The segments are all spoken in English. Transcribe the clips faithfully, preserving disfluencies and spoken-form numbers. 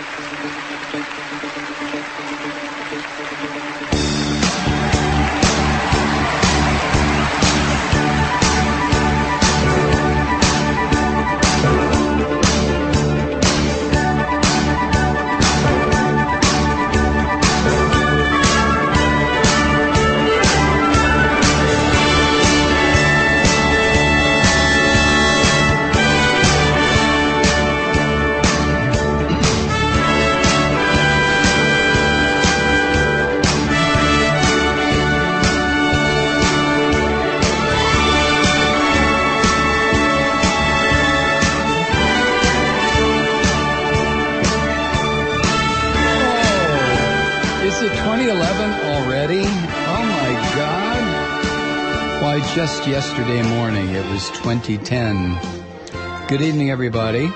Just yesterday morning, it was twenty ten. Good evening, everybody.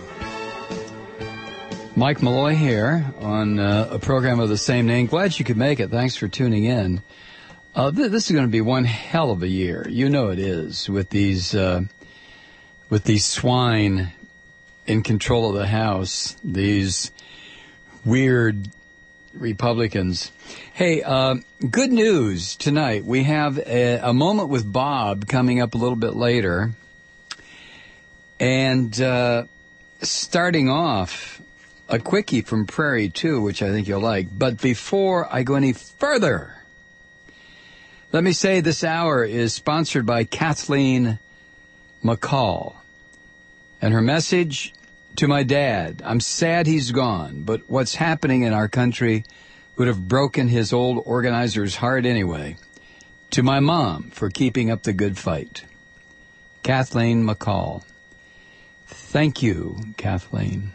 Mike Malloy here on uh, a program of the same name. Glad you could make it. Thanks for tuning in. Uh, th- this is going to be one hell of a year. You know it is, with these uh, with these swine in control of the House, these weird Republicans. Hey, uh, good news tonight. We have a, a moment with Bob coming up a little bit later. And uh, starting off, a quickie from Prairie two, which I think you'll like. But before I go any further, let me say this hour is sponsored by Kathleen McCall. And her message to my dad: I'm sad he's gone, but what's happening in our country would have broken his old organizer's heart anyway. To my mom for keeping up the good fight. Kathleen McCall. Thank you, Kathleen.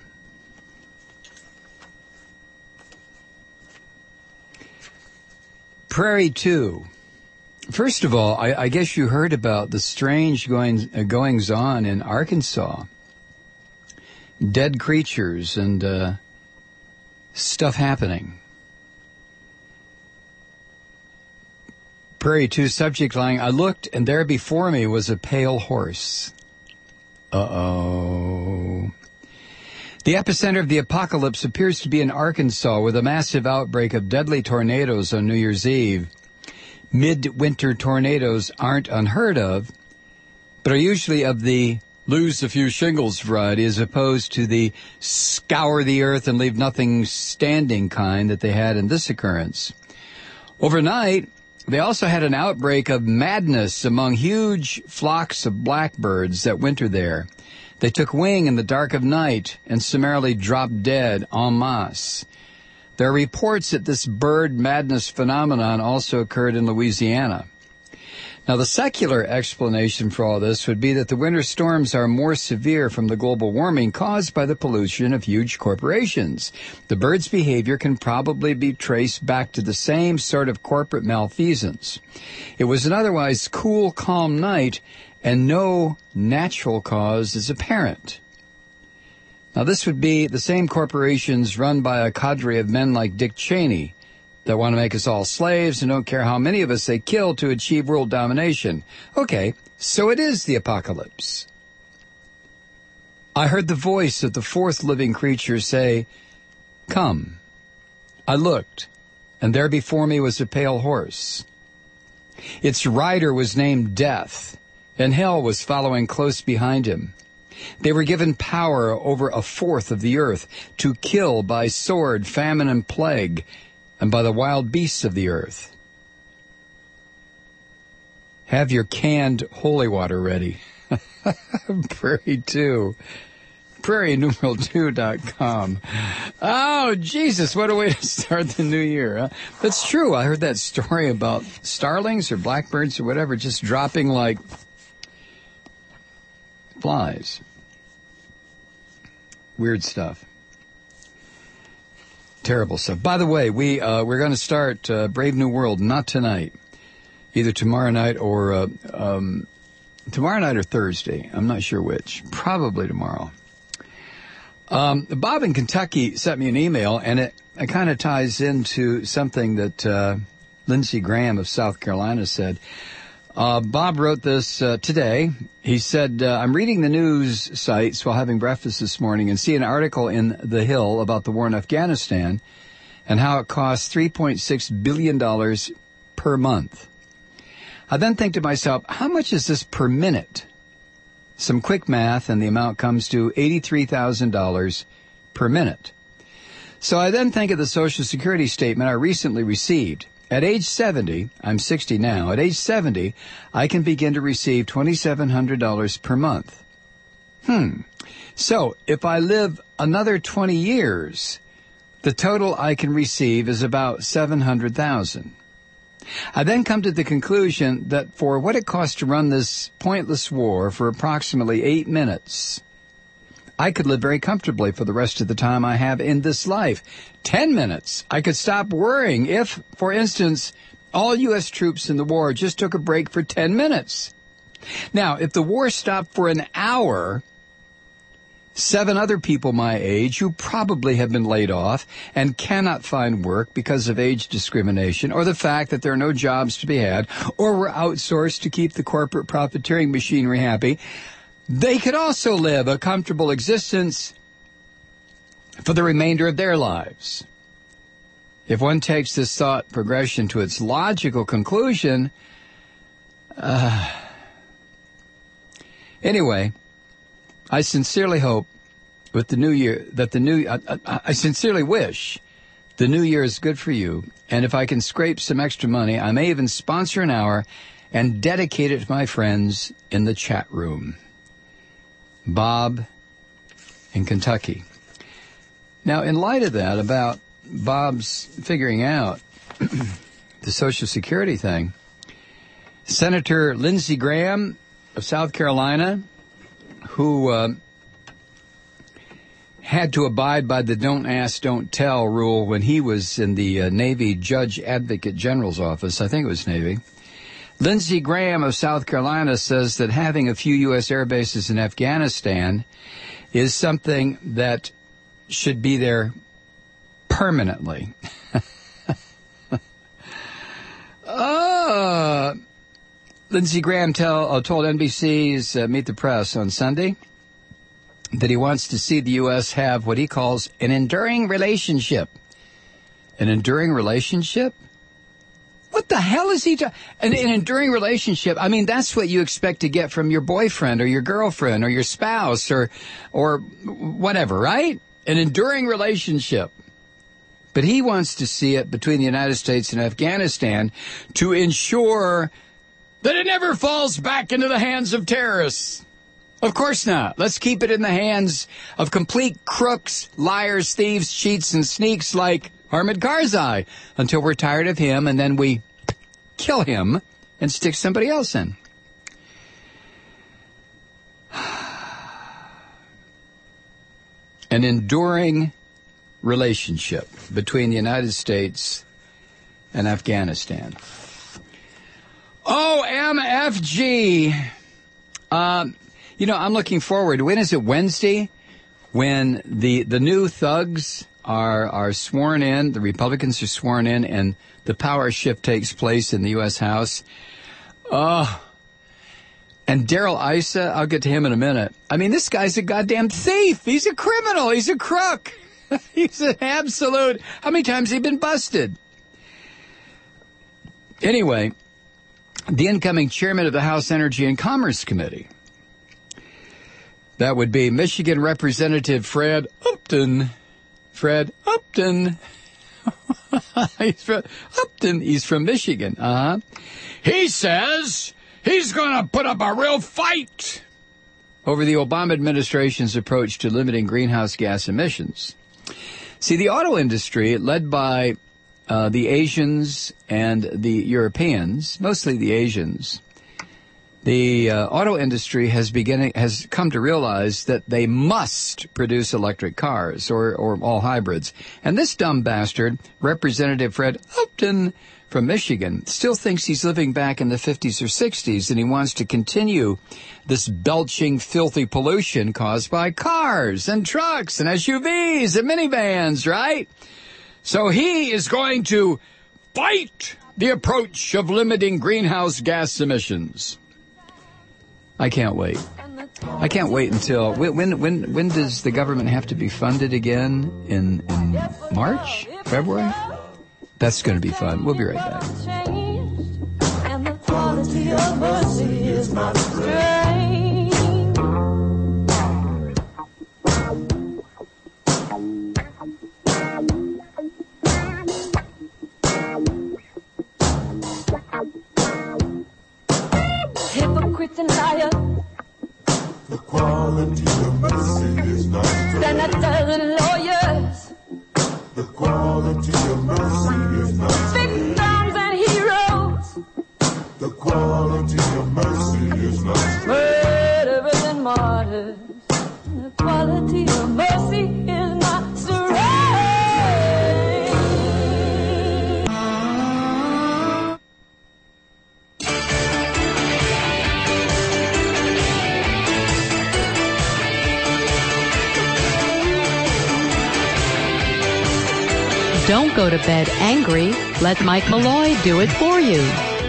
Prairie two. First of all, I, I guess you heard about the strange goings, uh, goings-on in Arkansas. Dead creatures and uh, stuff happening. Prairie two subject line: I looked, and there before me was a pale horse. Uh-oh. The epicenter of the apocalypse appears to be in Arkansas, with a massive outbreak of deadly tornadoes on New Year's Eve. Midwinter tornadoes aren't unheard of, but are usually of the lose a few shingles variety, as opposed to the scour the earth and leave nothing standing kind that they had in this occurrence. Overnight, they also had an outbreak of madness among huge flocks of blackbirds that winter there. They took wing in the dark of night and summarily dropped dead en masse. There are reports that this bird madness phenomenon also occurred in Louisiana. Now, the secular explanation for all this would be that the winter storms are more severe from the global warming caused by the pollution of huge corporations. The birds' behavior can probably be traced back to the same sort of corporate malfeasance. It was an otherwise cool, calm night, and no natural cause is apparent. Now, this would be the same corporations run by a cadre of men like Dick Cheney that want to make us all slaves and don't care how many of us they kill to achieve world domination. Okay, so it is the apocalypse. I heard the voice of the fourth living creature say, "Come." I looked, and there before me was a pale horse. Its rider was named Death, and hell was following close behind him. They were given power over a fourth of the earth to kill by sword, famine, and plague, and by the wild beasts of the earth. Have your canned holy water ready. Prairie two. Prairie numeral two dot com. Oh, Jesus, what a way to start the new year. Huh? That's true. I heard that story about starlings or blackbirds or whatever just dropping like flies. Weird stuff. Terrible stuff. By the way, we, uh, we're going to start uh, Brave New World, not tonight. Either tomorrow night or, uh, um, tomorrow night or Thursday. I'm not sure which. Probably tomorrow. Um, Bob in Kentucky sent me an email, and it, it kind of ties into something that uh, Lindsey Graham of South Carolina said. Uh, Bob wrote this uh, today. He said, uh, I'm reading the news sites while having breakfast this morning and see an article in The Hill about the war in Afghanistan and how it costs three point six billion dollars per month. I then think to myself, how much is this per minute? Some quick math and the amount comes to eighty-three thousand dollars per minute. So I then think of the Social Security statement I recently received. At age seventy, I'm sixty now, at age seventy, I can begin to receive two thousand seven hundred dollars per month. Hmm. So if I live another twenty years, the total I can receive is about seven hundred thousand dollars. I then come to the conclusion that for what it costs to run this pointless war for approximately eight minutes, I could live very comfortably for the rest of the time I have in this life. Ten minutes, I could stop worrying if, for instance, all U S troops in the war just took a break for ten minutes. Now, if the war stopped for an hour, seven other people my age who probably have been laid off and cannot find work because of age discrimination or the fact that there are no jobs to be had or were outsourced to keep the corporate profiteering machinery happy, they could also live a comfortable existence for the remainder of their lives. If one takes this thought progression to its logical conclusion, uh, anyway, I sincerely hope with the new year that the new, I, I, I sincerely wish the new year is good for you. And if I can scrape some extra money, I may even sponsor an hour and dedicate it to my friends in the chat room. Bob in Kentucky. Now, in light of that, about Bob's figuring out the Social Security thing, Senator Lindsey Graham of South Carolina, who uh, had to abide by the don't ask, don't tell rule when he was in the uh, Navy Judge Advocate General's office, I think it was Navy, Lindsey Graham of South Carolina says that having a few U S air bases in Afghanistan is something that should be there permanently. uh, Lindsey Graham tell, uh, told N B C's uh, Meet the Press on Sunday that he wants to see the U S have what he calls an enduring relationship. An enduring relationship? What the hell is he talking? An, an enduring relationship. I mean, that's what you expect to get from your boyfriend or your girlfriend or your spouse or, or whatever, right? An enduring relationship. But he wants to see it between the United States and Afghanistan to ensure that it never falls back into the hands of terrorists. Of course not. Let's keep it in the hands of complete crooks, liars, thieves, cheats, and sneaks like Hamid Karzai until we're tired of him, and then we kill him and stick somebody else in. An enduring relationship between the United States and Afghanistan. O M F G. Um, you know, I'm looking forward. When is it? Wednesday? When the, the new thugs are are sworn in, the Republicans are sworn in, and the power shift takes place in the U S House. Oh, and Darrell Issa, I'll get to him in a minute. I mean, this guy's a goddamn thief. He's a criminal. He's a crook. He's an absolute. How many times has he been busted? Anyway, the incoming chairman of the House Energy and Commerce Committee, that would be Michigan Representative Fred Upton. Fred Upton. He's from Upton. He's from Michigan. Uh-huh. He says he's going to put up a real fight over the Obama administration's approach to limiting greenhouse gas emissions. See, the auto industry, led by uh, the Asians and the Europeans, mostly the Asians, the uh, auto industry has beginning has come to realize that they must produce electric cars or, or all hybrids. And this dumb bastard, Representative Fred Upton from Michigan, still thinks he's living back in the fifties or sixties, and he wants to continue this belching, filthy pollution caused by cars and trucks and S U Vs and minivans, right? So he is going to fight the approach of limiting greenhouse gas emissions. I can't wait. I can't wait until when when when does the government have to be funded again? In in March, February? That's going to be fun. We'll be right back. And the quality of mercy is not strange. Hypocrites and liars. The quality of mercy is not strange. Senators and lawyers. The quality of mercy is not strange. Victims and heroes. The quality of mercy is not strange. Murderers and martyrs. The quality of mercy is not strange. Don't go to bed angry. Let Mike Malloy do it for you.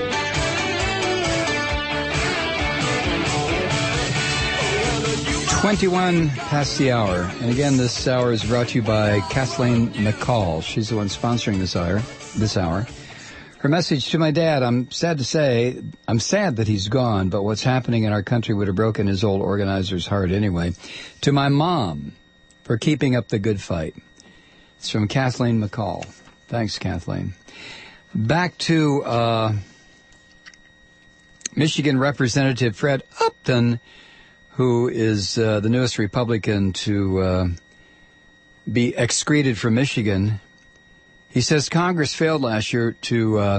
twenty-one past the hour. And again, this hour is brought to you by Kathleen McCall. She's the one sponsoring this hour. This hour. Her message to my dad: I'm sad to say, I'm sad that he's gone, but what's happening in our country would have broken his old organizer's heart anyway. To my mom, for keeping up the good fight. It's from Kathleen McCall. Thanks, Kathleen. Back to uh, Michigan Representative Fred Upton, who is uh, the newest Republican to uh, be excreted from Michigan. He says Congress failed last year to uh,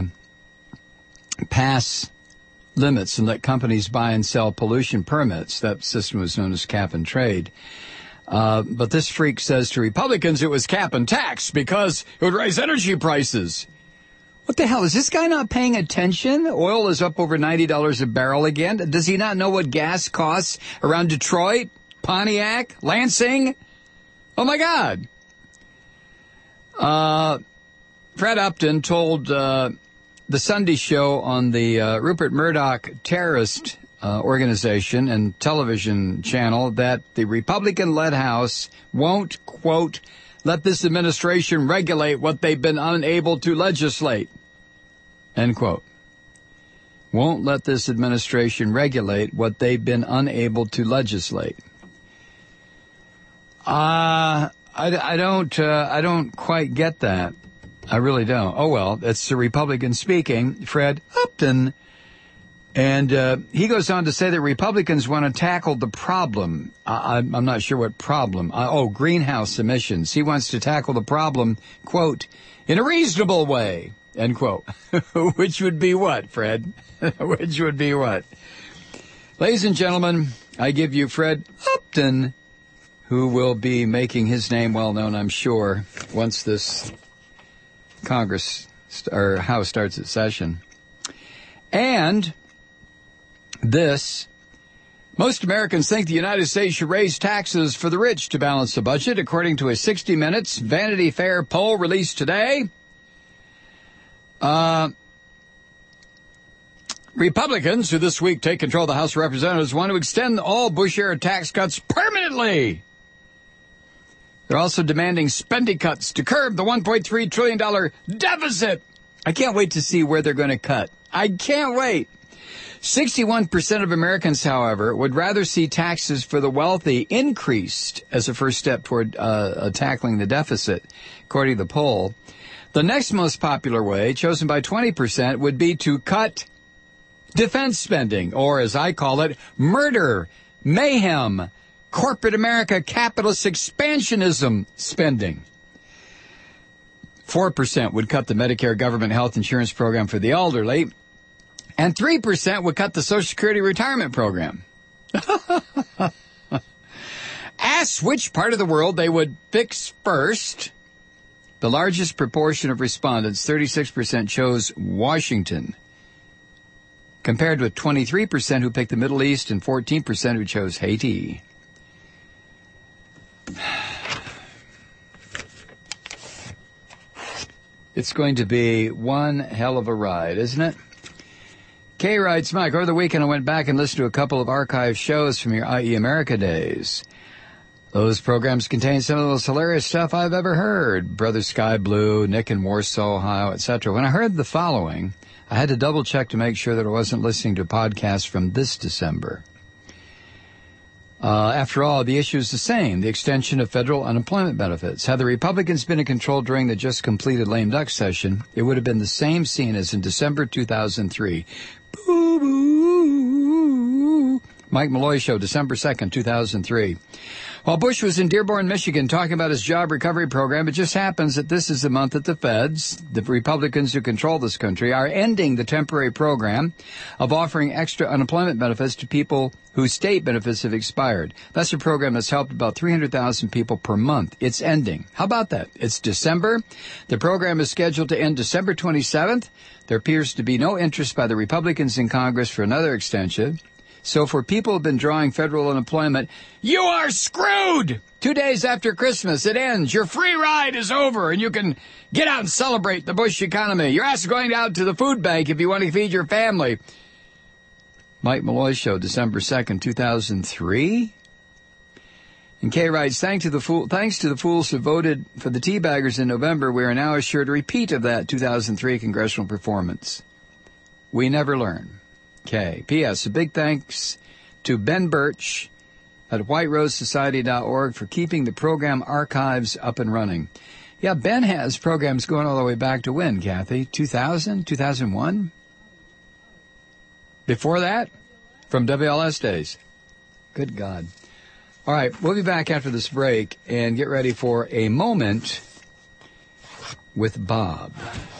pass limits and let companies buy and sell pollution permits. That system was known as cap and trade. Uh, but this freak says to Republicans it was cap and tax because it would raise energy prices. What the hell? Is this guy not paying attention? Oil is up over ninety dollars a barrel again. Does he not know what gas costs around Detroit, Pontiac, Lansing? Oh, my God. Uh, Fred Upton told uh, the Sunday Show on the uh, Rupert Murdoch terrorist Uh, organization and television channel that the Republican-led House won't, quote, let this administration regulate what they've been unable to legislate, end quote. Won't let this administration regulate what they've been unable to legislate. Uh, I, I don't, uh, I don't quite get that. I really don't. Oh, well, it's the Republican speaking, Fred Upton. And uh, he goes on to say that Republicans want to tackle the problem. I, I'm not sure what problem. Uh, oh, greenhouse emissions. He wants to tackle the problem, quote, in a reasonable way, end quote. Which would be what, Fred? Which would be what? Ladies and gentlemen, I give you Fred Upton, who will be making his name well known, I'm sure, once this Congress or House starts its session. And this, most Americans think the United States should raise taxes for the rich to balance the budget, according to a sixty minutes Vanity Fair poll released today. Uh, Republicans, who this week take control of the House of Representatives, want to extend all Bush-era tax cuts permanently. They're also demanding spending cuts to curb the one point three trillion dollars deficit. I can't wait to see where they're going to cut. I can't wait. sixty-one percent of Americans, however, would rather see taxes for the wealthy increased as a first step toward uh, tackling the deficit, according to the poll. The next most popular way, chosen by twenty percent, would be to cut defense spending, or as I call it, murder, mayhem, corporate America capitalist expansionism spending. four percent would cut the Medicare government health insurance program for the elderly, and three percent would cut the Social Security retirement program. Ask which part of the world they would fix first. The largest proportion of respondents, thirty-six percent, chose Washington, compared with twenty-three percent who picked the Middle East and fourteen percent who chose Haiti. It's going to be one hell of a ride, isn't it? Kay writes, Mike, over the weekend I went back and listened to a couple of archive shows from your I E America days. Those programs contain some of the most hilarious stuff I've ever heard. Brother Sky Blue, Nick in Warsaw, Ohio, et cetera. When I heard the following, I had to double check to make sure that I wasn't listening to a podcast from this December. Uh, after all, the issue is the same, the extension of federal unemployment benefits. Had the Republicans been in control during the just completed lame duck session, it would have been the same scene as in December two thousand three. Boo, boo. Mike Malloy Show, December second, two thousand three. While Bush was in Dearborn, Michigan, talking about his job recovery program, it just happens that this is the month that the feds, the Republicans who control this country, are ending the temporary program of offering extra unemployment benefits to people whose state benefits have expired. That's a program that's helped about three hundred thousand people per month. It's ending. How about that? It's December. The program is scheduled to end December twenty-seventh. There appears to be no interest by the Republicans in Congress for another extension. So for people who have been drawing federal unemployment, you are screwed! Two days after Christmas, it ends. Your free ride is over, and you can get out and celebrate the Bush economy. Your ass is going out to the food bank if you want to feed your family. Mike Malloy Show, December second, two thousand three. And Kay writes, thanks to the fool, thanks to the fools who voted for the teabaggers in November, we are now assured a repeat of that two thousand three congressional performance. We never learn. Okay. P S. A big thanks to Ben Birch at white rose society dot org for keeping the program archives up and running. Yeah, Ben has programs going all the way back to when, Kathy? two thousand? two thousand one? Before that? From W L S days. Good God. All right, we'll be back after this break and get ready for a moment with Bob.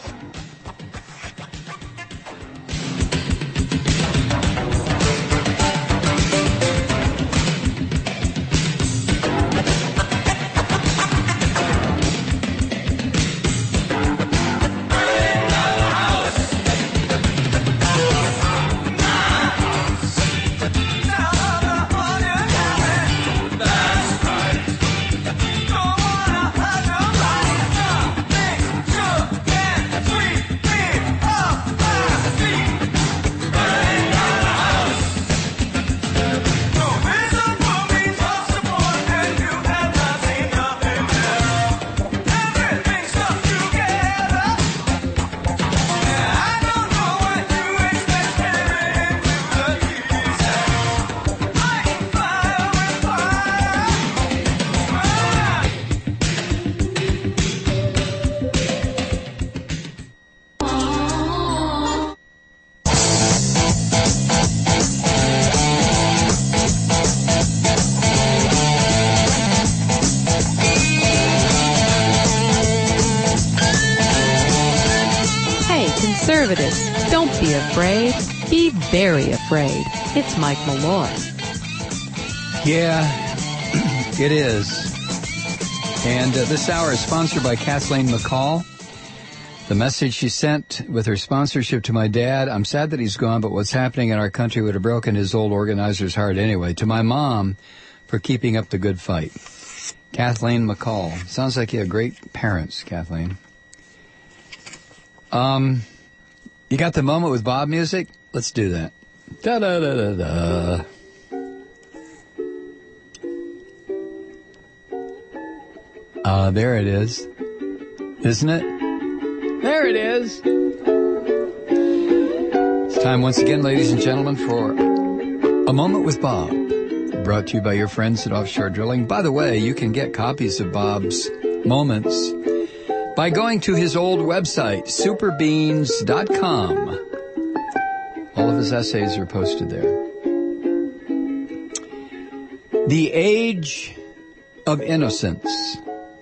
Don't be afraid. Be very afraid. It's Mike Malloy. Yeah, it is. And uh, this hour is sponsored by Kathleen McCall. The message she sent with her sponsorship to my dad, I'm sad that he's gone, but what's happening in our country would have broken his old organizer's heart anyway. To my mom for keeping up the good fight. Kathleen McCall. Sounds like you have great parents, Kathleen. Um... You got the moment with Bob music? Let's do that. Da da da da da. Ah, uh, there it is. Isn't it? There it is. It's time once again, ladies and gentlemen, for A Moment with Bob. Brought to you by your friends at Offshore Drilling. By the way, you can get copies of Bob's moments by going to his old website, superbeans dot com. All of his essays are posted there. The Age of Innocence.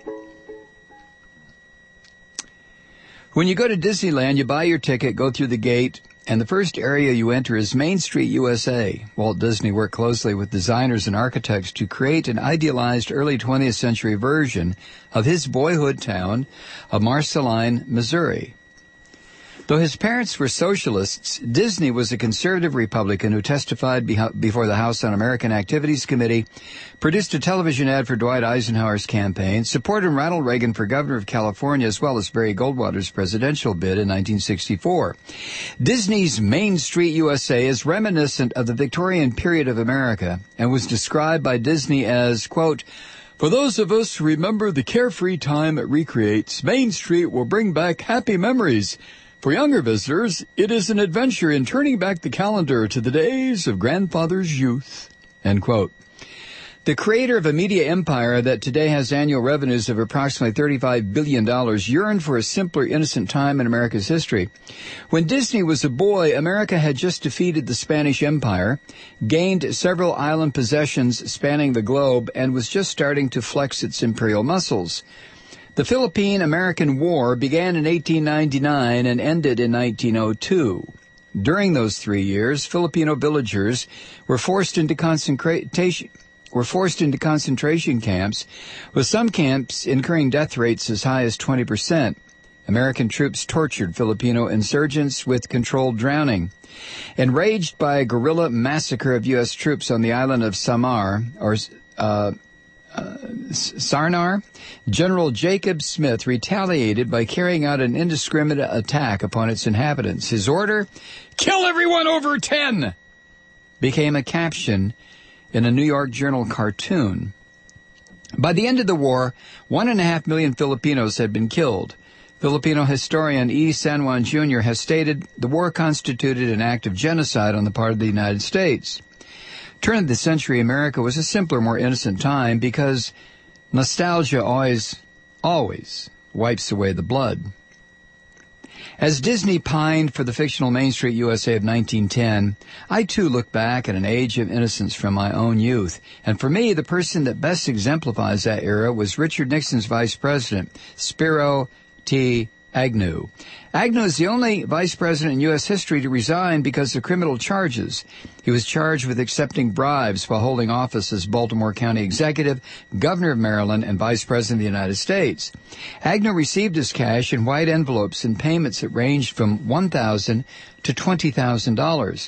When you go to Disneyland, you buy your ticket, go through the gate, and the first area you enter is Main Street, U S A. Walt Disney worked closely with designers and architects to create an idealized early twentieth century version of his boyhood town of Marceline, Missouri. Though his parents were socialists, Disney was a conservative Republican who testified beho- before the House Un-American Activities Committee, produced a television ad for Dwight Eisenhower's campaign, supported Ronald Reagan for governor of California, as well as Barry Goldwater's presidential bid in nineteen sixty-four. Disney's Main Street U S A is reminiscent of the Victorian period of America and was described by Disney as, quote, "For those of us who remember the carefree time it recreates, Main Street will bring back happy memories. For younger visitors, it is an adventure in turning back the calendar to the days of grandfather's youth." End quote. The creator of a media empire that today has annual revenues of approximately thirty-five billion dollars yearned for a simpler, innocent time in America's history. When Disney was a boy, America had just defeated the Spanish Empire, gained several island possessions spanning the globe, and was just starting to flex its imperial muscles. The Philippine-American War began in eighteen ninety-nine and ended in nineteen oh two. During those three years, Filipino villagers were forced into concentration were forced into concentration camps, with some camps incurring death rates as high as twenty percent. American troops tortured Filipino insurgents with controlled drowning. Enraged by a guerrilla massacre of U S troops on the island of Samar, or uh, uh, Sarnar, General Jacob Smith retaliated by carrying out an indiscriminate attack upon its inhabitants. His order, "Kill everyone over ten," became a caption in a New York Journal cartoon. By the end of the war, one and a half million Filipinos had been killed. Filipino historian E. San Juan Junior has stated the war constituted an act of genocide on the part of the United States. Turn of the century America was a simpler, more innocent time because nostalgia always, always wipes away the blood. As Disney pined for the fictional Main Street U S A of nineteen ten, I too look back at an age of innocence from my own youth. And for me, the person that best exemplifies that era was Richard Nixon's vice president, Spiro T. Agnew. Agnew is the only vice president in U S history to resign because of criminal charges. He was charged with accepting bribes while holding office as Baltimore County Executive, Governor of Maryland, and Vice President of the United States. Agnew received his cash in white envelopes and payments that ranged from one thousand dollars to twenty thousand dollars.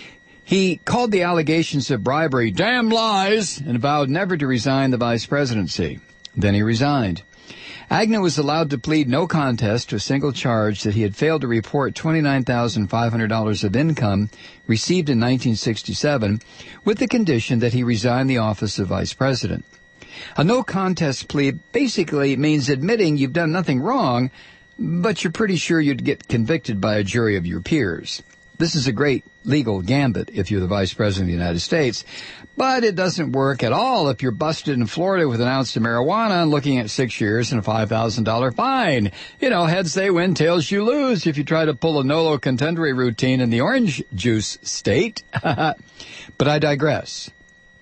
He called the allegations of bribery damn lies and vowed never to resign the vice presidency. Then he resigned. Agnew was allowed to plead no contest to a single charge that he had failed to report twenty-nine thousand five hundred dollars of income received in nineteen sixty-seven, with the condition that he resign the office of vice president. A no contest plea basically means admitting you've done nothing wrong, but you're pretty sure you'd get convicted by a jury of your peers. This is a great legal gambit if you're the vice president of the United States, but it doesn't work at all if you're busted in Florida with an ounce of marijuana and looking at six years and a five thousand dollars fine. You know, heads they win, tails you lose if you try to pull a Nolo Contendere routine in the orange juice state. But I digress.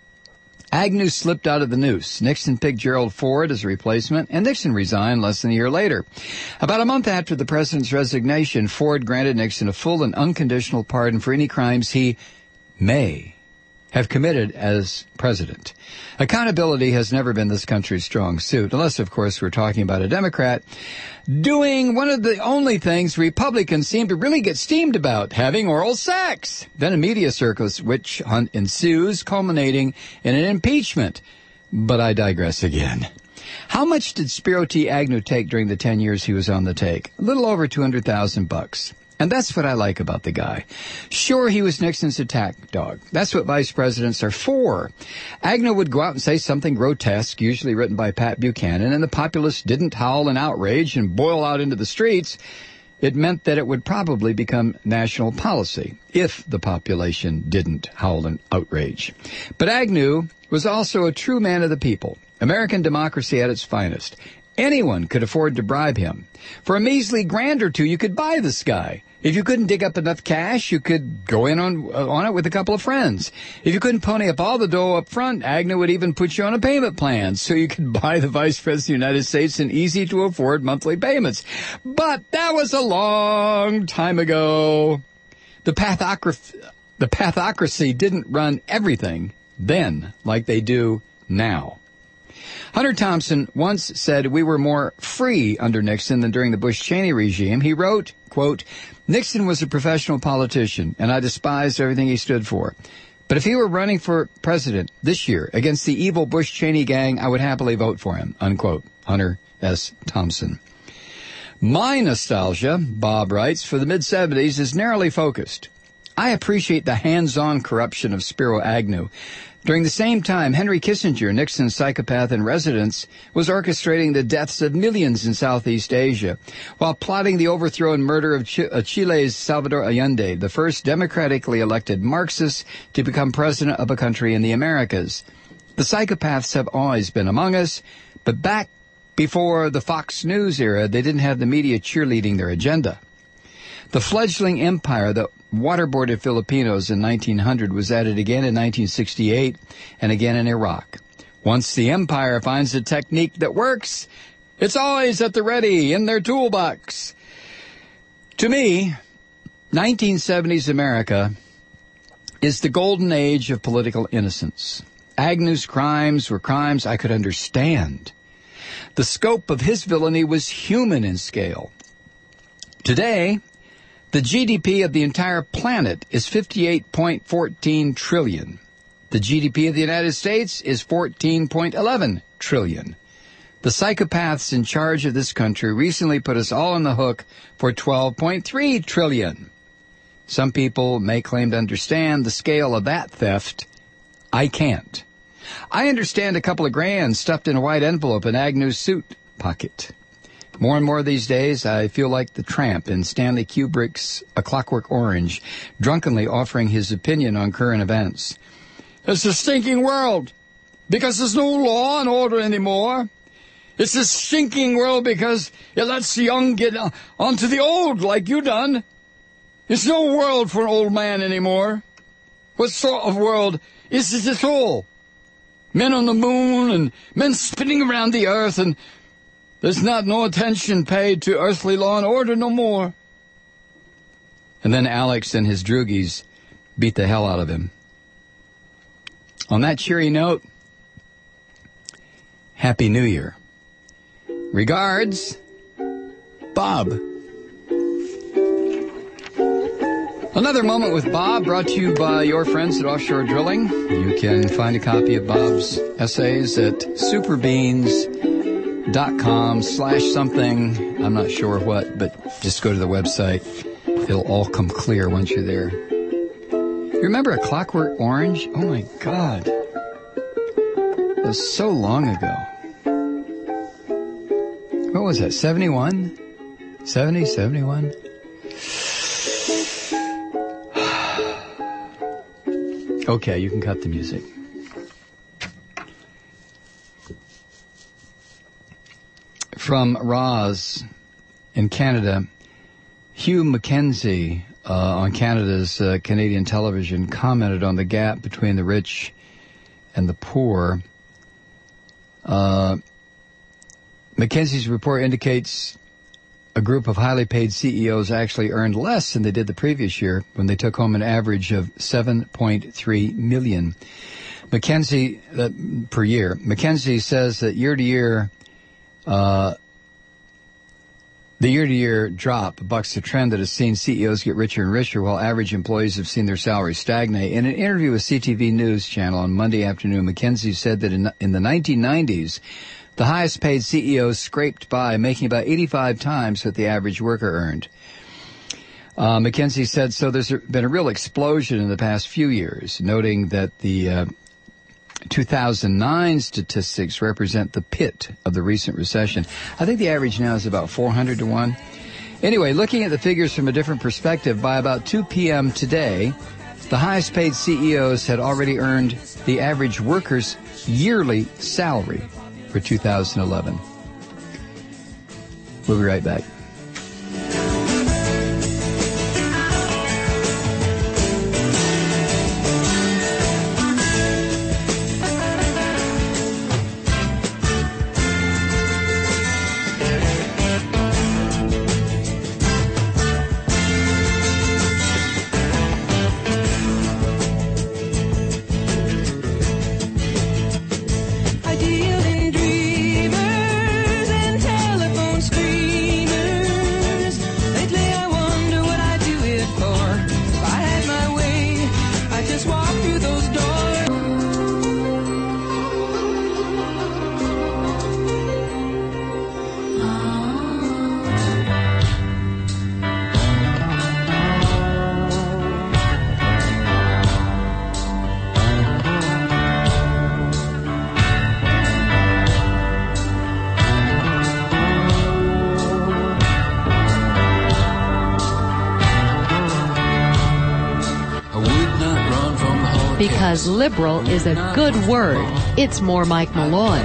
Agnew slipped out of the noose. Nixon picked Gerald Ford as a replacement, and Nixon resigned less than a year later. About a month after the president's resignation, Ford granted Nixon a full and unconditional pardon for any crimes he may have committed as president. Accountability has never been this country's strong suit, unless, of course, we're talking about a Democrat doing one of the only things Republicans seem to really get steamed about, having oral sex. Then a media circus witch hunt ensues, culminating in an impeachment. But I digress again. How much did Spiro T. Agnew take during the ten years he was on the take? A little over two hundred thousand bucks. And that's what I like about the guy. Sure, he was Nixon's attack dog. That's what vice presidents are for. Agnew would go out and say something grotesque, usually written by Pat Buchanan, and the populace didn't howl in outrage and boil out into the streets. It meant that it would probably become national policy if the population didn't howl in outrage. But Agnew was also a true man of the people. American democracy at its finest. Anyone could afford to bribe him. For a measly grand or two, you could buy this guy. If you couldn't dig up enough cash, you could go in on uh, on it with a couple of friends. If you couldn't pony up all the dough up front, Agnew would even put you on a payment plan so you could buy the Vice President of the United States in easy-to-afford monthly payments. But that was a long time ago. The pathocracy, the pathocracy didn't run everything then like they do now. Hunter Thompson once said we were more free under Nixon than during the Bush-Cheney regime. He wrote, quote, Nixon was a professional politician, and I despised everything he stood for. But if he were running for president this year against the evil Bush-Cheney gang, I would happily vote for him, unquote. Hunter S. Thompson. My nostalgia, Bob writes, for the mid-seventies is narrowly focused. I appreciate the hands-on corruption of Spiro Agnew. During the same time, Henry Kissinger, Nixon's psychopath in residence, was orchestrating the deaths of millions in Southeast Asia, while plotting the overthrow and murder of Ch- uh, Chile's Salvador Allende, the first democratically elected Marxist to become president of a country in the Americas. The psychopaths have always been among us, but back before the Fox News era, they didn't have the media cheerleading their agenda. The fledgling empire that waterboarded Filipinos in nineteen hundred was at it again in nineteen sixty-eight and again in Iraq. Once the empire finds a technique that works, it's always at the ready in their toolbox. To me, nineteen seventies America is the golden age of political innocence. Agnew's crimes were crimes I could understand. The scope of his villainy was human in scale. Today, the G D P of the entire planet is fifty-eight point one four trillion. The G D P of the United States is fourteen point one one trillion. The psychopaths in charge of this country recently put us all on the hook for twelve point three trillion. Some people may claim to understand the scale of that theft. I can't. I understand a couple of grand stuffed in a white envelope in Agnew's suit pocket. More and more these days, I feel like the tramp in Stanley Kubrick's A Clockwork Orange, drunkenly offering his opinion on current events. It's a stinking world because there's no law and order anymore. It's a stinking world because it lets the young get onto the old like you done. It's no world for an old man anymore. What sort of world is it at all? Men on the moon and men spinning around the earth, and there's not no attention paid to earthly law and order no more. And then Alex and his droogies beat the hell out of him. On that cheery note, Happy New Year. Regards, Bob. Another Moment with Bob brought to you by your friends at Offshore Drilling. You can find a copy of Bob's essays at superbeans dot com slash something. I'm not sure what, but just go to the website. It'll all come clear once you're there. You remember A Clockwork Orange? Oh my God. It was so long ago. What was that, seventy-one? seventy, seventy-one? Okay, you can cut the music. From Roz in Canada, Hugh Mackenzie uh, on Canada's uh, Canadian television commented on the gap between the rich and the poor. Uh, Mackenzie's report indicates a group of highly paid C E Os actually earned less than they did the previous year when they took home an average of seven point three million dollars. Mackenzie, uh, per year. Mackenzie says that year to year, uh, the year-to-year drop bucks the trend that has seen C E Os get richer and richer while average employees have seen their salaries stagnate. In an interview with C T V News Channel on Monday afternoon, Mackenzie said that in, in the nineteen nineties, the highest-paid C E Os scraped by, making about eighty-five times what the average worker earned. Uh, Mackenzie said, so there's been a real explosion in the past few years, noting that the uh, two thousand nine statistics represent the pit of the recent recession. I think the average now is about four hundred to one. Anyway, looking at the figures from a different perspective, by about two p.m. today, the highest-paid C E Os had already earned the average worker's yearly salary for two thousand eleven. We'll be right back. Ideally dreamers and telephone screamers. Because liberal is a good word. It's more Mike Malloy.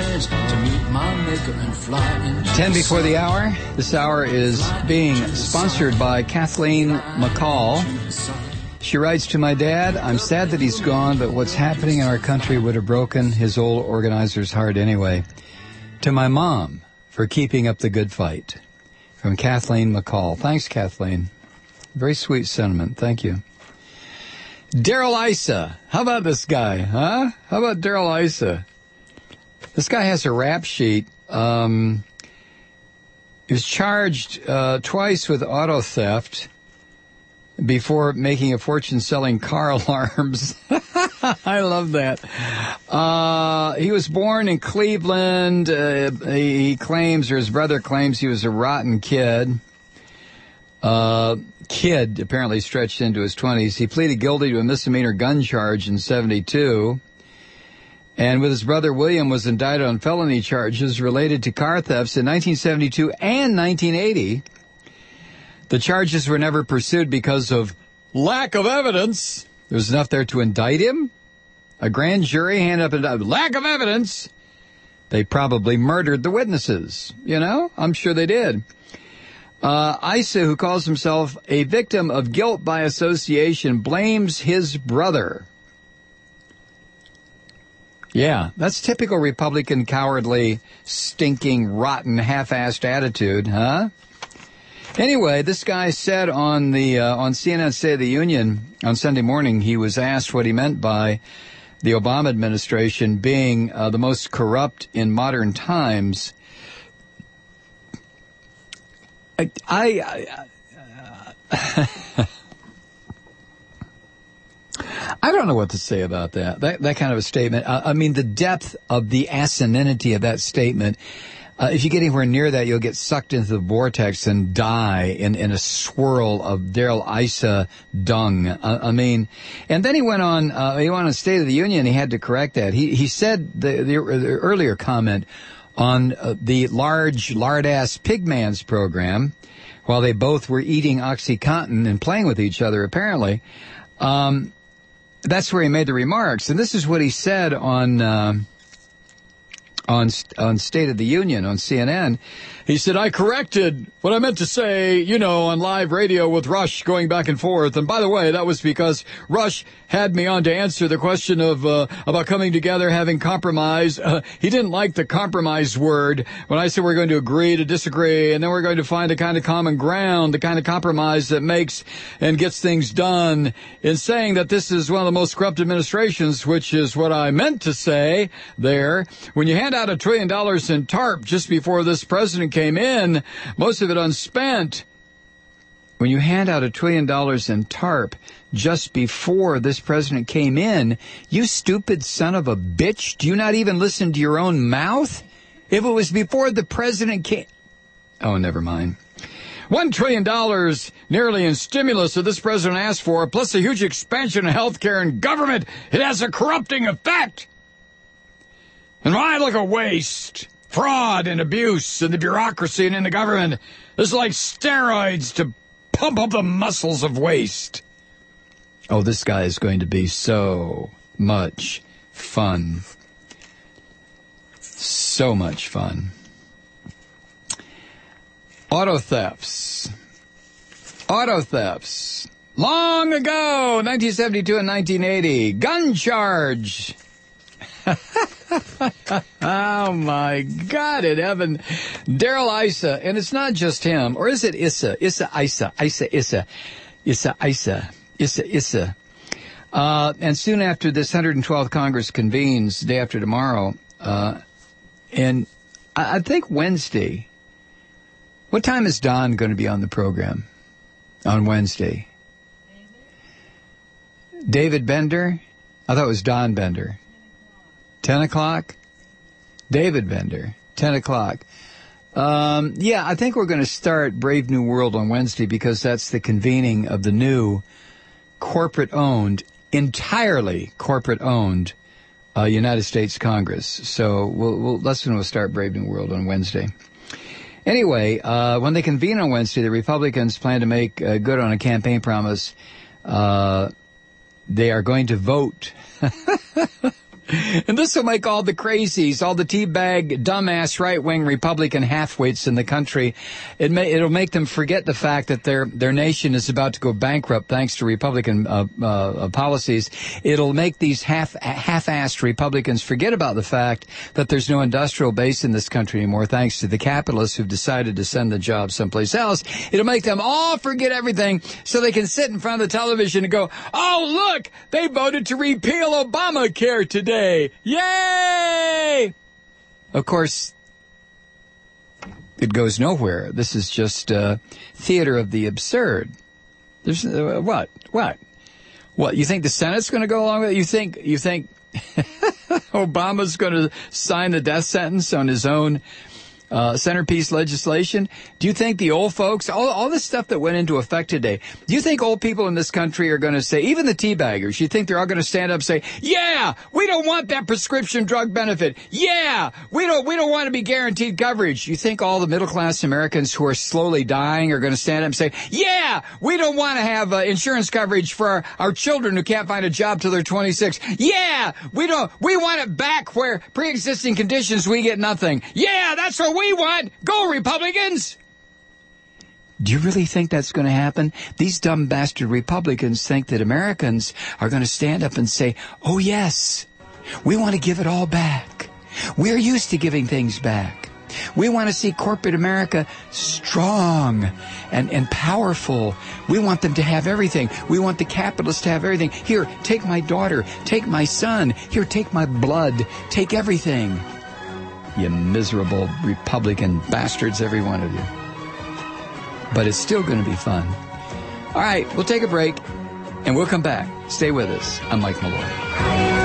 Ten before the hour. This hour is being sponsored by Kathleen McCall. She writes, to my dad, I'm sad that he's gone, but what's happening in our country would have broken his old organizer's heart anyway. To my mom, for keeping up the good fight. From Kathleen McCall. Thanks, Kathleen. Very sweet sentiment. Thank you. Daryl Issa. How about this guy, huh? How about Daryl Issa? This guy has a rap sheet. Um, he was charged uh, twice with auto theft before making a fortune selling car alarms. I love that. Uh, he was born in Cleveland. Uh, he claims, or his brother claims, he was a rotten kid. Uh, kid apparently stretched into his twenties. He pleaded guilty to a misdemeanor gun charge in seventy-two. And with his brother William was indicted on felony charges related to car thefts in nineteen seventy-two and nineteen eighty. The charges were never pursued because of lack of evidence. There was enough there to indict him. A grand jury handed up a lack of evidence. They probably murdered the witnesses. You know, I'm sure they did. Uh, Issa, who calls himself a victim of guilt by association, blames his brother. Yeah, that's typical Republican, cowardly, stinking, rotten, half-assed attitude, huh? Anyway, this guy said on the uh, on C N N State of the Union on Sunday morning, he was asked what he meant by the Obama administration being uh, the most corrupt in modern times. I, I, I, uh, I don't know what to say about that. That, that kind of a statement. Uh, I mean, the depth of the asininity of that statement. Uh, if you get anywhere near that, you'll get sucked into the vortex and die in, in a swirl of Daryl Issa dung. Uh, I mean, and then he went on, uh, he went on State of the Union. He had to correct that. He, he said the, the, the earlier comment on uh, the large, lard-ass pigman's program, while they both were eating OxyContin and playing with each other, apparently. Um, that's where he made the remarks. And this is what he said on, uh, on, on State of the Union on C N N. He said, I corrected what I meant to say, you know, on live radio with Rush going back and forth. And by the way, that was because Rush had me on to answer the question of uh, about coming together, having compromise. Uh, he didn't like the compromise word when I said we're going to agree to disagree, and then we're going to find a kind of common ground, the kind of compromise that makes and gets things done. In saying that this is one of the most corrupt administrations, which is what I meant to say there, when you hand out a trillion dollars in TARP just before this president came in, most of it unspent. When you hand out a trillion dollars in TARP just before this president came in, you stupid son of a bitch, do you not even listen to your own mouth? If it was before the president came... Oh, never mind. One trillion dollars nearly in stimulus that this president asked for, plus a huge expansion of health care and government. It has a corrupting effect. And why look at waste, fraud, and abuse in the bureaucracy and in the government. It's like steroids to pump up the muscles of waste. Oh, this guy is going to be so much fun. So much fun. Auto thefts. Auto thefts. Long ago, nineteen seventy-two and nineteen eighty. Gun charge. Oh, my God in heaven. Daryl Issa, and it's not just him, or is it Issa? Issa, Issa, Issa, Issa, Issa, Issa, Issa, Issa. Uh, and soon after this one hundred twelfth Congress convenes, day after tomorrow, uh, and I, I think Wednesday, what time is Don going to be on the program on Wednesday? David Bender? I thought it was Don Bender. Ten o'clock? David Bender. Ten o'clock. Um, yeah, I think we're going to start Brave New World on Wednesday because that's the convening of the new corporate-owned, entirely corporate-owned uh, United States Congress. So we'll, we'll, let's we'll start Brave New World on Wednesday. Anyway, uh, when they convene on Wednesday, the Republicans plan to make uh, good on a campaign promise uh they are going to vote. And this will make all the crazies, all the teabag, dumbass, right-wing Republican halfwits in the country, it may, it'll make them forget the fact that their their nation is about to go bankrupt thanks to Republican uh, uh, policies. It'll make these half half-assed Republicans forget about the fact that there's no industrial base in this country anymore thanks to the capitalists who've decided to send the jobs someplace else. It'll make them all forget everything so they can sit in front of the television and go, oh, look, they voted to repeal Obamacare today. Yay! Of course, it goes nowhere. This is just uh, theater of the absurd. There's uh, what? What? What? You think the Senate's going to go along with it? You think you think Obama's going to sign the death sentence on his own uh, centerpiece legislation? Do you think the old folks, all, all this stuff that went into effect today, do you think old people in this country are going to say, even the teabaggers, you think they're all going to stand up and say, yeah, we don't want that prescription drug benefit. Yeah, we don't, we don't want to be guaranteed coverage. You think all the middle class Americans who are slowly dying are going to stand up and say, yeah, we don't want to have uh, insurance coverage for our, our children who can't find a job till they're twenty-six. Yeah, we don't, we want it back where pre-existing conditions we get nothing. Yeah, that's what we want. Go Republicans. Do you really think that's going to happen? These dumb bastard Republicans think that Americans are going to stand up and say, oh, yes, we want to give it all back. We're used to giving things back. We want to see corporate America strong and, and powerful. We want them to have everything. We want the capitalists to have everything. Here, take my daughter. Take my son. Here, take my blood. Take everything. You miserable Republican bastards, every one of you. But it's still going to be fun. All right, we'll take a break, and we'll come back. Stay with us. I'm Mike Malloy.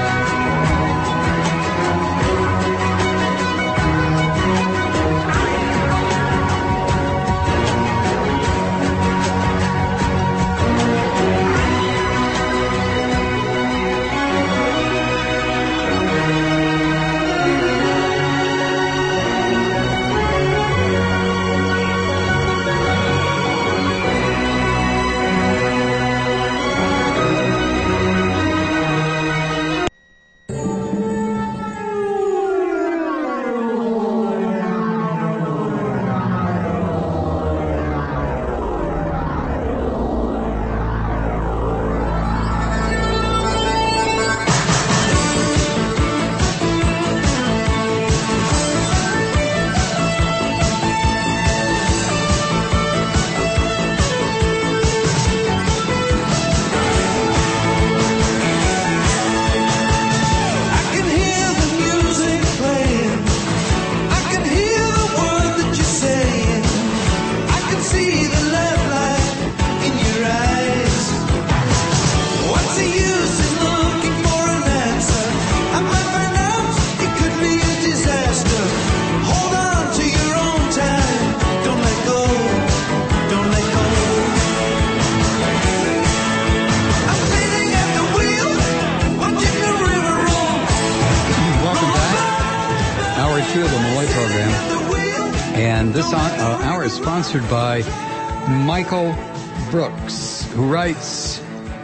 Sponsored by Michael Brooks, who writes,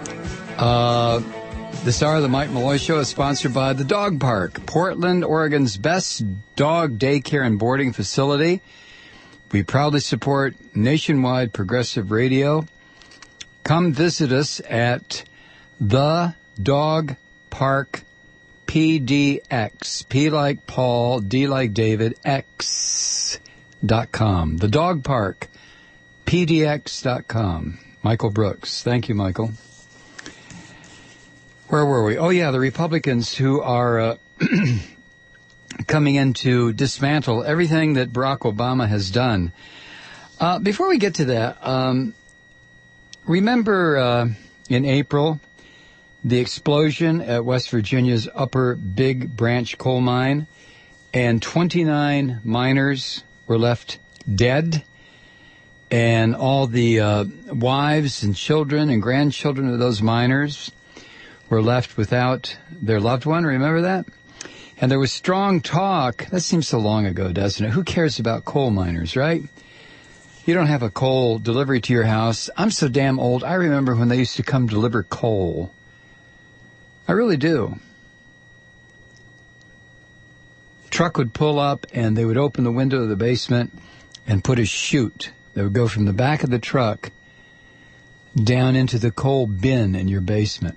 uh, this hour of the Mike Malloy Show is sponsored by the Dog Park, Portland, Oregon's best dog daycare and boarding facility. We proudly support nationwide progressive radio. Come visit us at the Dog Park P D X, P like Paul, D like David, X. Dot com. The Dog Park, P D X dot com. Michael Brooks. Thank you, Michael. Where were we? Oh, yeah, the Republicans who are uh, coming in to dismantle everything that Barack Obama has done. Uh, before we get to that, um, remember uh, in April, the explosion at West Virginia's Upper Big Branch coal mine, and twenty-nine miners were left dead, and all the uh, wives and children and grandchildren of those miners were left without their loved one. Remember that? And there was strong talk. That seems so long ago, doesn't it? Who cares about coal miners, right? You don't have a coal delivery to your house. I'm so damn old. I remember when they used to come deliver coal. I really do. Truck would pull up and they would open the window of the basement and put a chute that would go from the back of the truck down into the coal bin in your basement.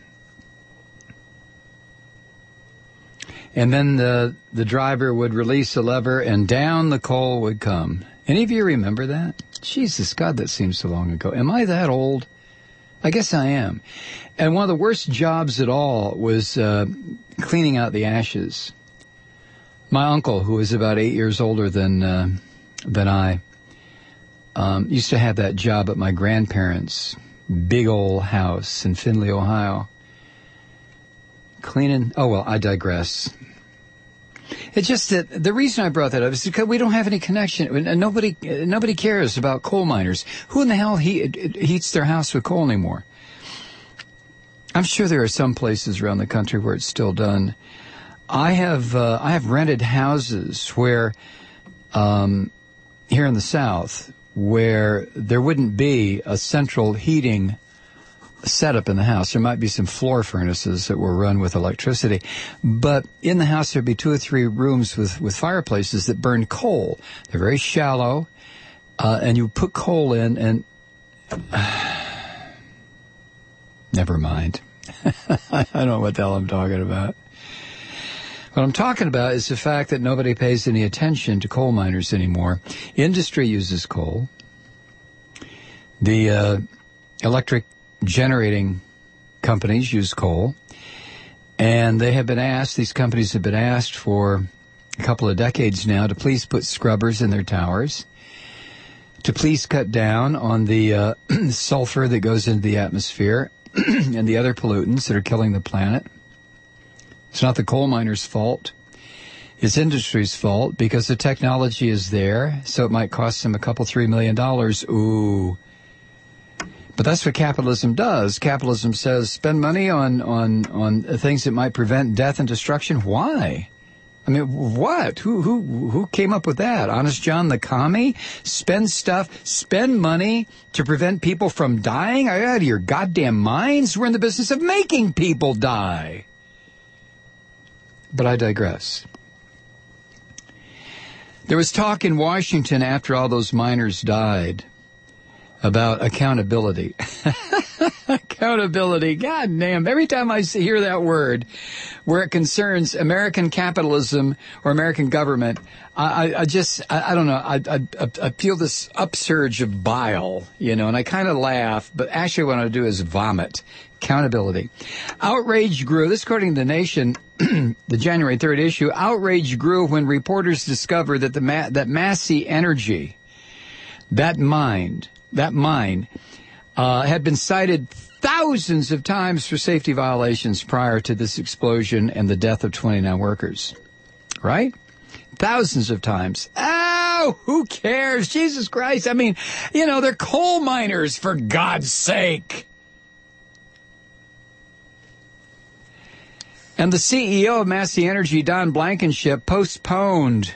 And then the the driver would release a lever and down the coal would come. Any of you remember that? Jesus, God, that seems so long ago. Am I that old? I guess I am. And one of the worst jobs at all was uh, cleaning out the ashes. My uncle, who was about eight years older than uh, than I, um, used to have that job at my grandparents' big old house in Findlay, Ohio. Cleaning. Oh, well, I digress. It's just that the reason I brought that up is because we don't have any connection. And nobody, nobody cares about coal miners. Who in the hell he, heats their house with coal anymore? I'm sure there are some places around the country where it's still done. I have, uh, I have rented houses where, um, here in the South, where there wouldn't be a central heating setup in the house. There might be some floor furnaces that were run with electricity, but in the house there'd be two or three rooms with, with fireplaces that burn coal. They're very shallow, uh, and you put coal in and uh, never mind. I don't know what the hell I'm talking about. What I'm talking about is the fact that nobody pays any attention to coal miners anymore. Industry uses coal. The uh, electric generating companies use coal, and they have been asked, these companies have been asked for a couple of decades now to please put scrubbers in their towers, to please cut down on the uh, sulfur that goes into the atmosphere and the other pollutants that are killing the planet. It's not the coal miners' fault. It's industry's fault because the technology is there, so it might cost them a couple, three million dollars. Ooh. But that's what capitalism does. Capitalism says spend money on, on, on things that might prevent death and destruction. Why? I mean, what? Who, who, who came up with that? Honest John the commie? Spend stuff, spend money to prevent people from dying? Are you out of your goddamn minds? We're in the business of making people die. But I digress. There was talk in Washington after all those miners died about accountability. Accountability. God damn. Every time I hear that word where it concerns American capitalism or American government, I, I, I just, I, I don't know, I, I, I feel this upsurge of bile, you know, and I kind of laugh, but actually what I do is vomit. Accountability. Outrage grew. This according to The Nation, the January third issue. Outrage grew when reporters discovered that the Ma- that Massey Energy, that mind, that mine, uh, had been cited thousands of times for safety violations prior to this explosion and the death of twenty-nine workers. Right? Thousands of times. Oh, who cares? Jesus Christ. I mean, you know, they're coal miners, for God's sake. And the C E O of Massey Energy, Don Blankenship, postponed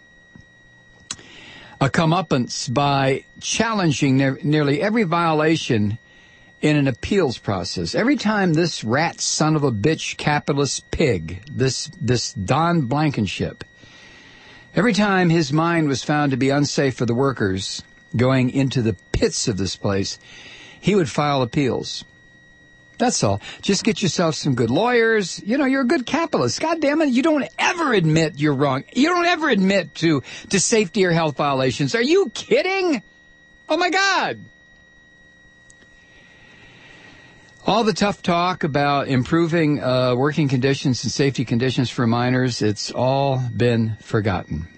a comeuppance by challenging ne- nearly every violation in an appeals process. Every time this rat son of a bitch capitalist pig, this this Don Blankenship, every time his mine was found to be unsafe for the workers going into the pits of this place, he would file appeals. That's all. Just get yourself some good lawyers. You know, you're a good capitalist. God damn it, you don't ever admit you're wrong. You don't ever admit to, to safety or health violations. Are you kidding? Oh, my God. All the tough talk about improving uh, working conditions and safety conditions for miners, it's all been forgotten.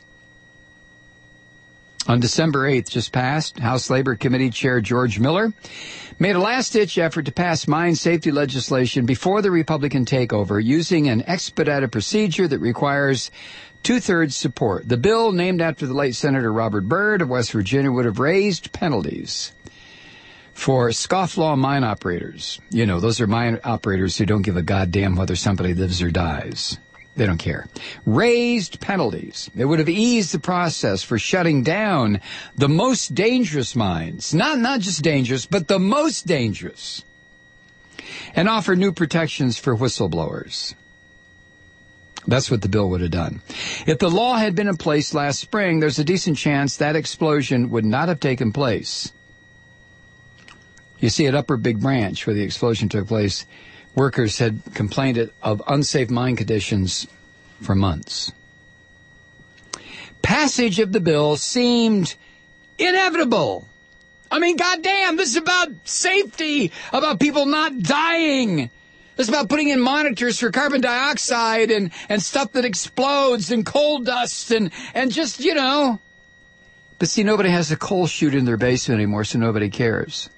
On December eighth, just passed, House Labor Committee Chair George Miller made a last-ditch effort to pass mine safety legislation before the Republican takeover using an expedited procedure that requires two-thirds support. The bill, named after the late Senator Robert Byrd of West Virginia, would have raised penalties for scofflaw mine operators. You know, those are mine operators who don't give a goddamn whether somebody lives or dies. They don't care. Raised penalties. It would have eased the process for shutting down the most dangerous mines. Not, not just dangerous, but the most dangerous. and offer new protections for whistleblowers. That's what the bill would have done. If the law had been in place last spring, there's a decent chance that explosion would not have taken place. You see, at Upper Big Branch, where the explosion took place, workers had complained of unsafe mine conditions for months. Passage of the bill seemed inevitable. I mean, goddamn, this is about safety, about people not dying. This is about putting in monitors for carbon dioxide and, and stuff that explodes and coal dust and, and just, you know. But see, nobody has a coal chute in their basement anymore, so nobody cares.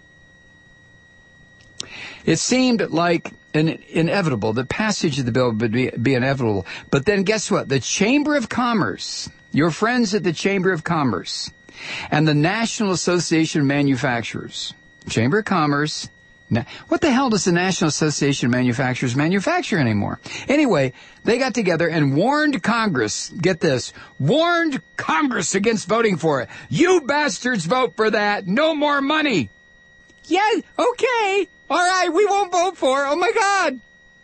It seemed like an inevitable. The passage of the bill would be, be inevitable. But then guess what? The Chamber of Commerce, your friends at the Chamber of Commerce, and the National Association of Manufacturers, Chamber of Commerce, now, what the hell does the National Association of Manufacturers manufacture anymore? Anyway, they got together and warned Congress, get this, warned Congress against voting for it. You bastards vote for that. No more money. Yeah, okay. All right, we won't vote for it. Oh, my God.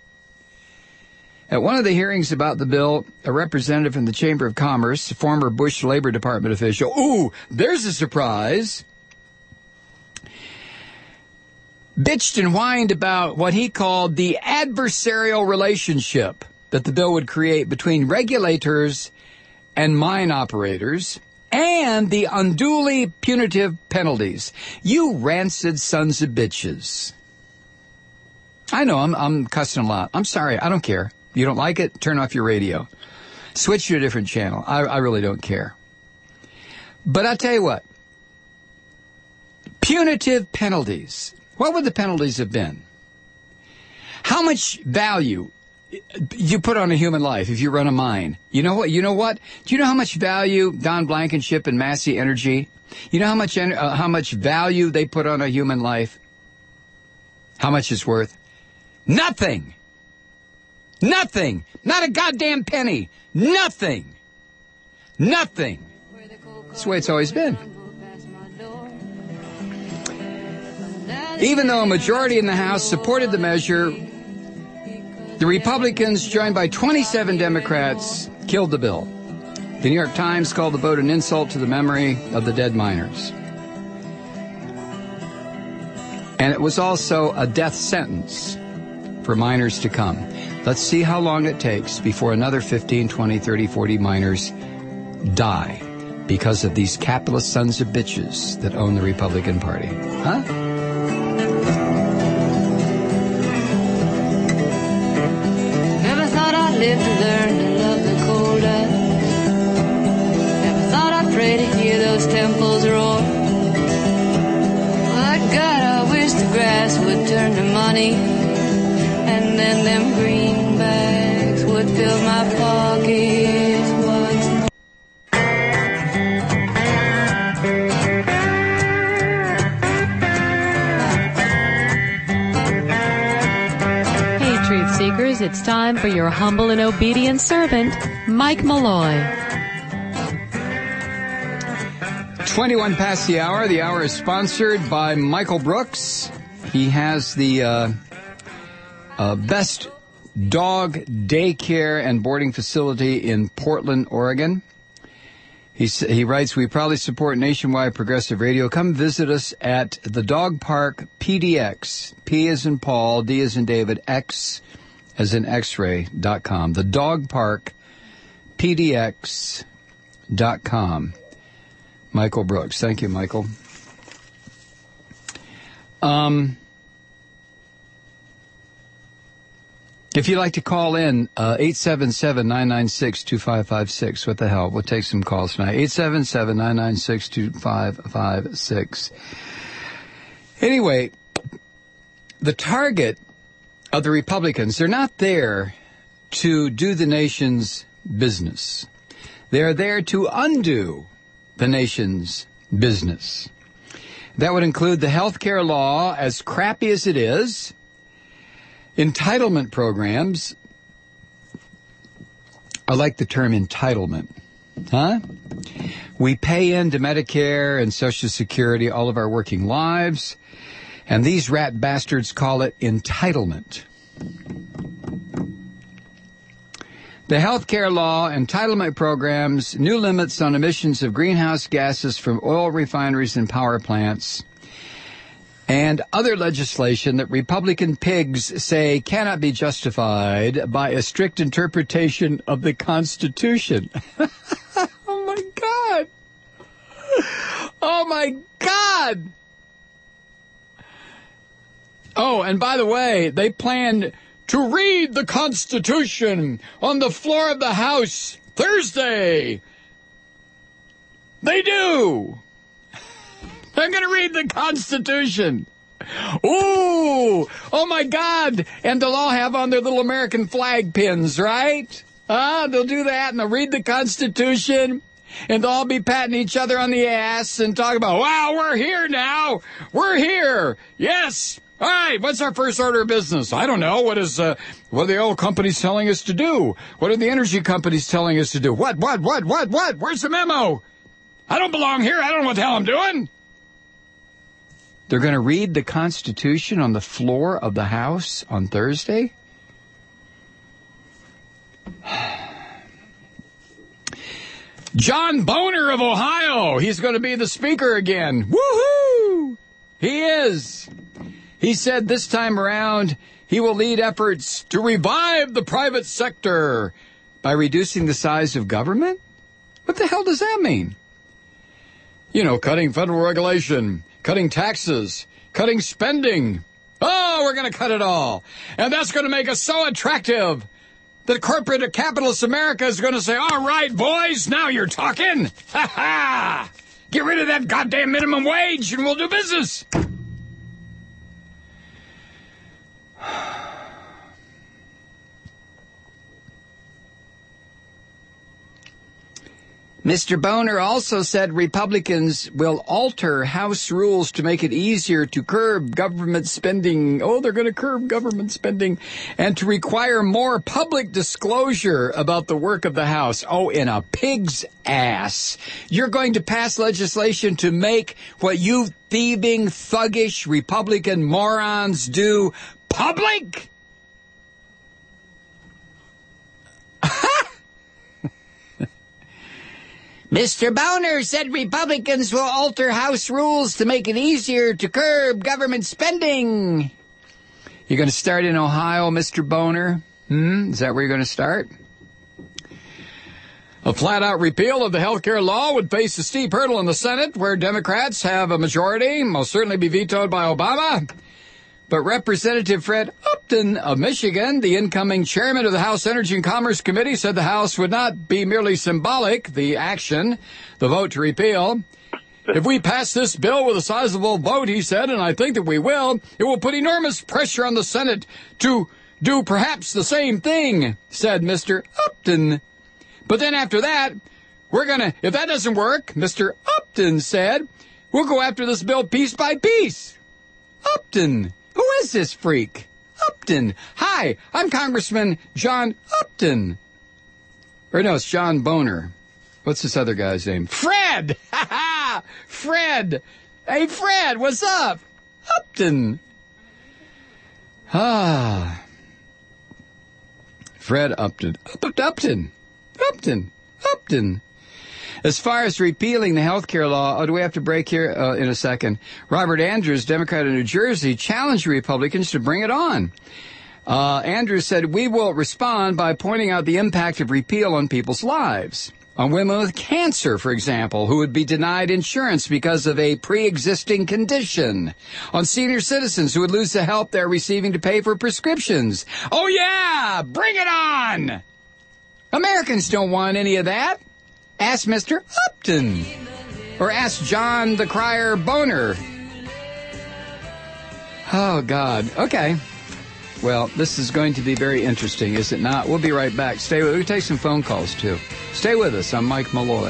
At one of the hearings about the bill, a representative from the Chamber of Commerce, a former Bush Labor Department official, ooh, there's a surprise, bitched and whined about what he called the adversarial relationship that the bill would create between regulators and mine operators and the unduly punitive penalties. You rancid sons of bitches. I know, I'm, I'm cussing a lot. I'm sorry, I don't care. You don't like it? Turn off your radio. Switch to a different channel. I, I really don't care. But I tell you what, punitive penalties. What would the penalties have been? How much value you put on a human life if you run a mine? You know what? You know what? Do you know how much value Don Blankenship and Massey Energy? You know how much uh, how much value they put on a human life? How much it's worth? Nothing. Nothing. Not a goddamn penny. Nothing. Nothing. That's the way it's always been. Even though a majority in the House supported the measure, the Republicans, joined by twenty-seven Democrats, killed the bill. The New York Times called the vote an insult to the memory of the dead miners. And it was also a death sentence for miners to come. Let's see how long it takes before another fifteen, twenty, thirty, forty miners die because of these capitalist sons of bitches that own the Republican Party. Huh? Never thought I'd live to learn to love the cold ice. Never thought I'd pray to hear those temples roar. My God, I wish the grass would turn to money, and then them greenbacks would fill my pockets once more. Hey, Truth Seekers, it's time for your humble and obedient servant, Mike Malloy. twenty-one past the hour. The hour is sponsored by Michael Brooks. He has the uh, uh, best dog daycare and boarding facility in Portland, Oregon. He, he writes, we proudly support nationwide progressive radio. Come visit us at the Dog Park P D X. P as in Paul, D as in David, X as in X-ray dot com. The Dog Park P D X dot com. Michael Brooks. Thank you, Michael. Um, if you'd like to call in, uh, eight seven seven, nine nine six, two five five six. What the hell? We'll take some calls tonight. eight seven seven, nine nine six, two five five six. Anyway, the target of the Republicans, they're not there to do the nation's business. They're there to undo the nation's business. That would include the health care law, as crappy as it is, entitlement programs. I like the term entitlement. Huh? We pay into Medicare and Social Security all of our working lives, And these rat bastards call it entitlement. The healthcare law, entitlement programs, new limits on emissions of greenhouse gases from oil refineries and power plants, and other legislation that Republican pigs say cannot be justified by a strict interpretation of the Constitution. Oh, my God. Oh, my God. Oh, and by the way, they plan to read the Constitution on the floor of the House Thursday. They do. They're going to read the Constitution. Ooh, oh my God. And they'll all have on their little American flag pins, right? Uh, they'll do that and they'll read the Constitution and they'll all be patting each other on the ass and talk about, wow, we're here now. We're here. Yes. All right, what's our first order of business? I don't know. What is, uh, what are the oil companies telling us to do? What are the energy companies telling us to do? What, what, what, what, what? Where's the memo? I don't belong here. I don't know what the hell I'm doing. They're going to read the Constitution on the floor of the House on Thursday? John Boehner of Ohio. He's going to be the speaker again. Woohoo! He is. He said this time around he will lead efforts to revive the private sector by reducing the size of government? What the hell does that mean? You know, cutting federal regulation, cutting taxes, cutting spending. Oh, we're going to cut it all. And that's going to make us so attractive that corporate capitalist America is going to say, all right, boys, now you're talking. Ha ha! Get rid of that goddamn minimum wage and we'll do business. Mister Boehner also said Republicans will alter House rules to make it easier to curb government spending. Oh, they're going to curb government spending and to require more public disclosure about the work of the House. Oh, in a pig's ass. You're going to pass legislation to make what you thieving, thuggish Republican morons do public? Mister Boehner said Republicans will alter House rules to make it easier to curb government spending. You're going to start in Ohio, Mister Boehner? Hmm? Is that where you're going to start? A flat-out repeal of the health care law would face a steep hurdle in the Senate, where Democrats have a majority, most certainly be vetoed by Obama. But Representative Fred Upton of Michigan, the incoming chairman of the House Energy and Commerce Committee, said the House would not be merely symbolic, the action, the vote to repeal. If we pass this bill with a sizable vote, he said, and I think that we will, it will put enormous pressure on the Senate to do perhaps the same thing, said Mister Upton. But then after that, we're going to, if that doesn't work, Mister Upton said, we'll go after this bill piece by piece. Upton. Who is this freak? Upton. Hi, I'm Congressman John Upton. Or no, it's John Boehner. What's this other guy's name? Fred! Ha ha! Fred! Hey, Fred, what's up? Upton. Ah. Fred Upton. Up, Upton. Upton. Upton. As far as repealing the health care law, oh, do we have to break here uh, in a second? Robert Andrews, Democrat of New Jersey, challenged Republicans to bring it on. Uh, Andrews said, we will respond by pointing out the impact of repeal on people's lives. On women with cancer, for example, who would be denied insurance because of a pre-existing condition. On senior citizens who would lose the help they're receiving to pay for prescriptions. Oh, yeah! Bring it on! Americans don't want any of that. Ask Mister Upton. Or ask John the Crier Boehner. Oh, God. Okay. Well, this is going to be very interesting, is it not? We'll be right back. Stay with us. We'll take some phone calls, too. Stay with us. I'm Mike Malloy.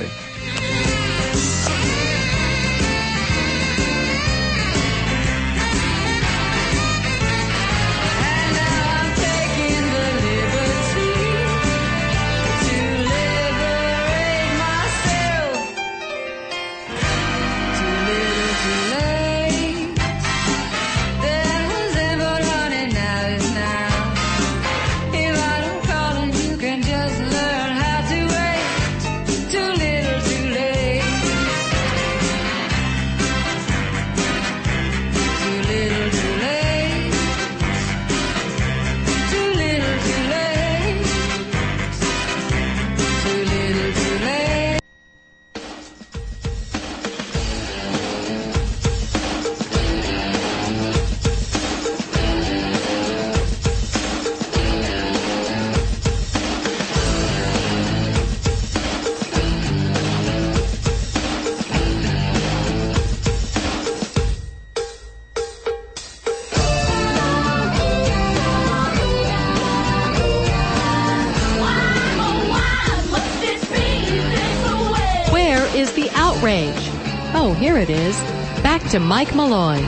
page. Oh, here it is. Back to Mike Malloy.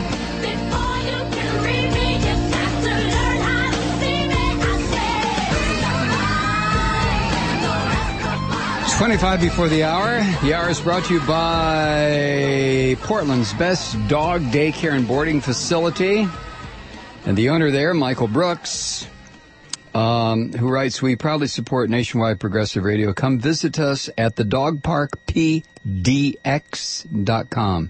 It's twenty-five before the hour. The hour is brought to you by Portland's best dog daycare and boarding facility. And the owner there, Michael Brooks, um, who writes, we proudly support nationwide progressive radio. Come visit us at the dog park p d x dot com.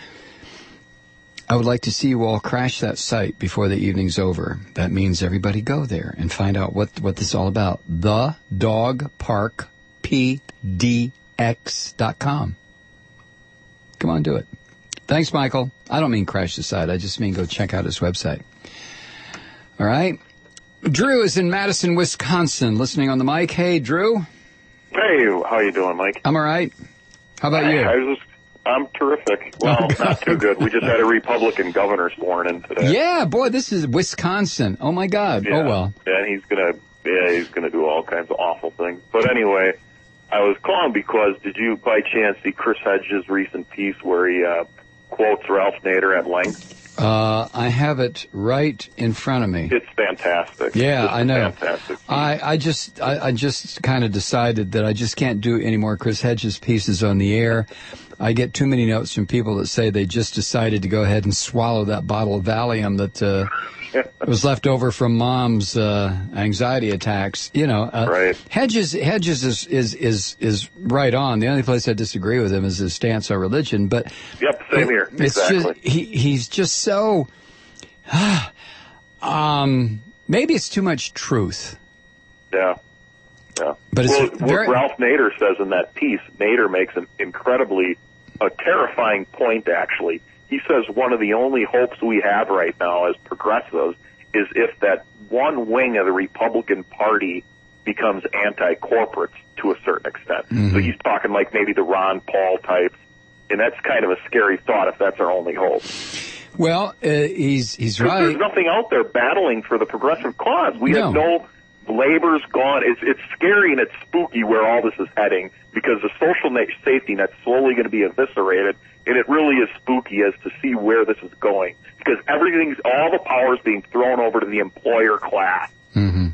I would like to see you all crash that site before the evening's over. That means everybody go there and find out what, what this is all about. The dog park p d x dot com. Come on, do it. Thanks, Michael. I don't mean crash the site. I just mean go check out his website. All right. Drew is in Madison, Wisconsin, listening on the mic. Hey, Drew. Hey, how you doing, Mike? I'm all right. How about you? I was just, I'm terrific. Well, oh, not too good. We just had a Republican governor sworn in today. Yeah, boy, this is Wisconsin. Oh, my God. Yeah. Oh, well. And he's going to, yeah, he's going to do all kinds of awful things. But anyway, I was calling because did you, by chance, see Chris Hedges' recent piece where he uh, quotes Ralph Nader at length? Uh, I have it right in front of me. It's fantastic. Yeah, it's I know. Fantastic. I, I just, I, I just kind of decided that I just can't do any more Chris Hedges pieces on the air. I get too many notes from people that say they just decided to go ahead and swallow that bottle of Valium that uh, was left over from Mom's uh, anxiety attacks. You know, uh, right. Hedges, Hedges is, is is is right on. The only place I disagree with him is his stance on religion. But yep, same here. It's exactly. just he he's just so. um, maybe it's too much truth. Yeah. Yeah. But it's well, very... what Ralph Nader says in that piece, Nader makes an incredibly, a terrifying point, actually. He says one of the only hopes we have right now as progressives is if that one wing of the Republican Party becomes anti-corporates to a certain extent. Mm-hmm. So he's talking like maybe the Ron Paul types, and that's kind of a scary thought if that's our only hope. Well, uh, he's he's right. There's nothing out there battling for the progressive cause. We no. have no... Labor's gone. It's it's scary and it's spooky where all this is heading because the social net safety net's slowly going to be eviscerated, and it really is spooky as to see where this is going because everything's all the power is being thrown over to the employer class, mm-hmm.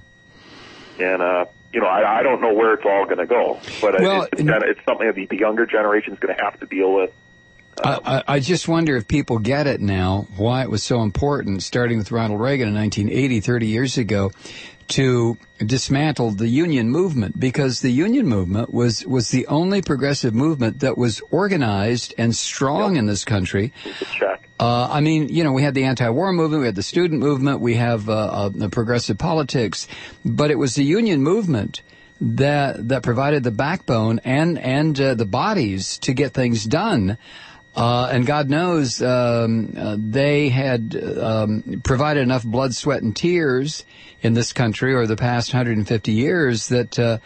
and uh, you know I, I don't know where it's all going to go, but well, it's, it's, kinda, it's something that the, the younger generation is going to have to deal with. Um, I, I just wonder if people get it now, why it was so important, starting with Ronald Reagan in nineteen eighty, thirty years ago, to dismantle the union movement, because the union movement was, was the only progressive movement that was organized and strong yep. in this country. Check. Uh, I mean, you know, we had the anti-war movement, we had the student movement, we have uh, uh, the progressive politics, but it was the union movement that that provided the backbone and and uh, the bodies to get things done. Uh, and God knows um, uh, they had um, provided enough blood, sweat, and tears in this country over the past one hundred fifty years that uh,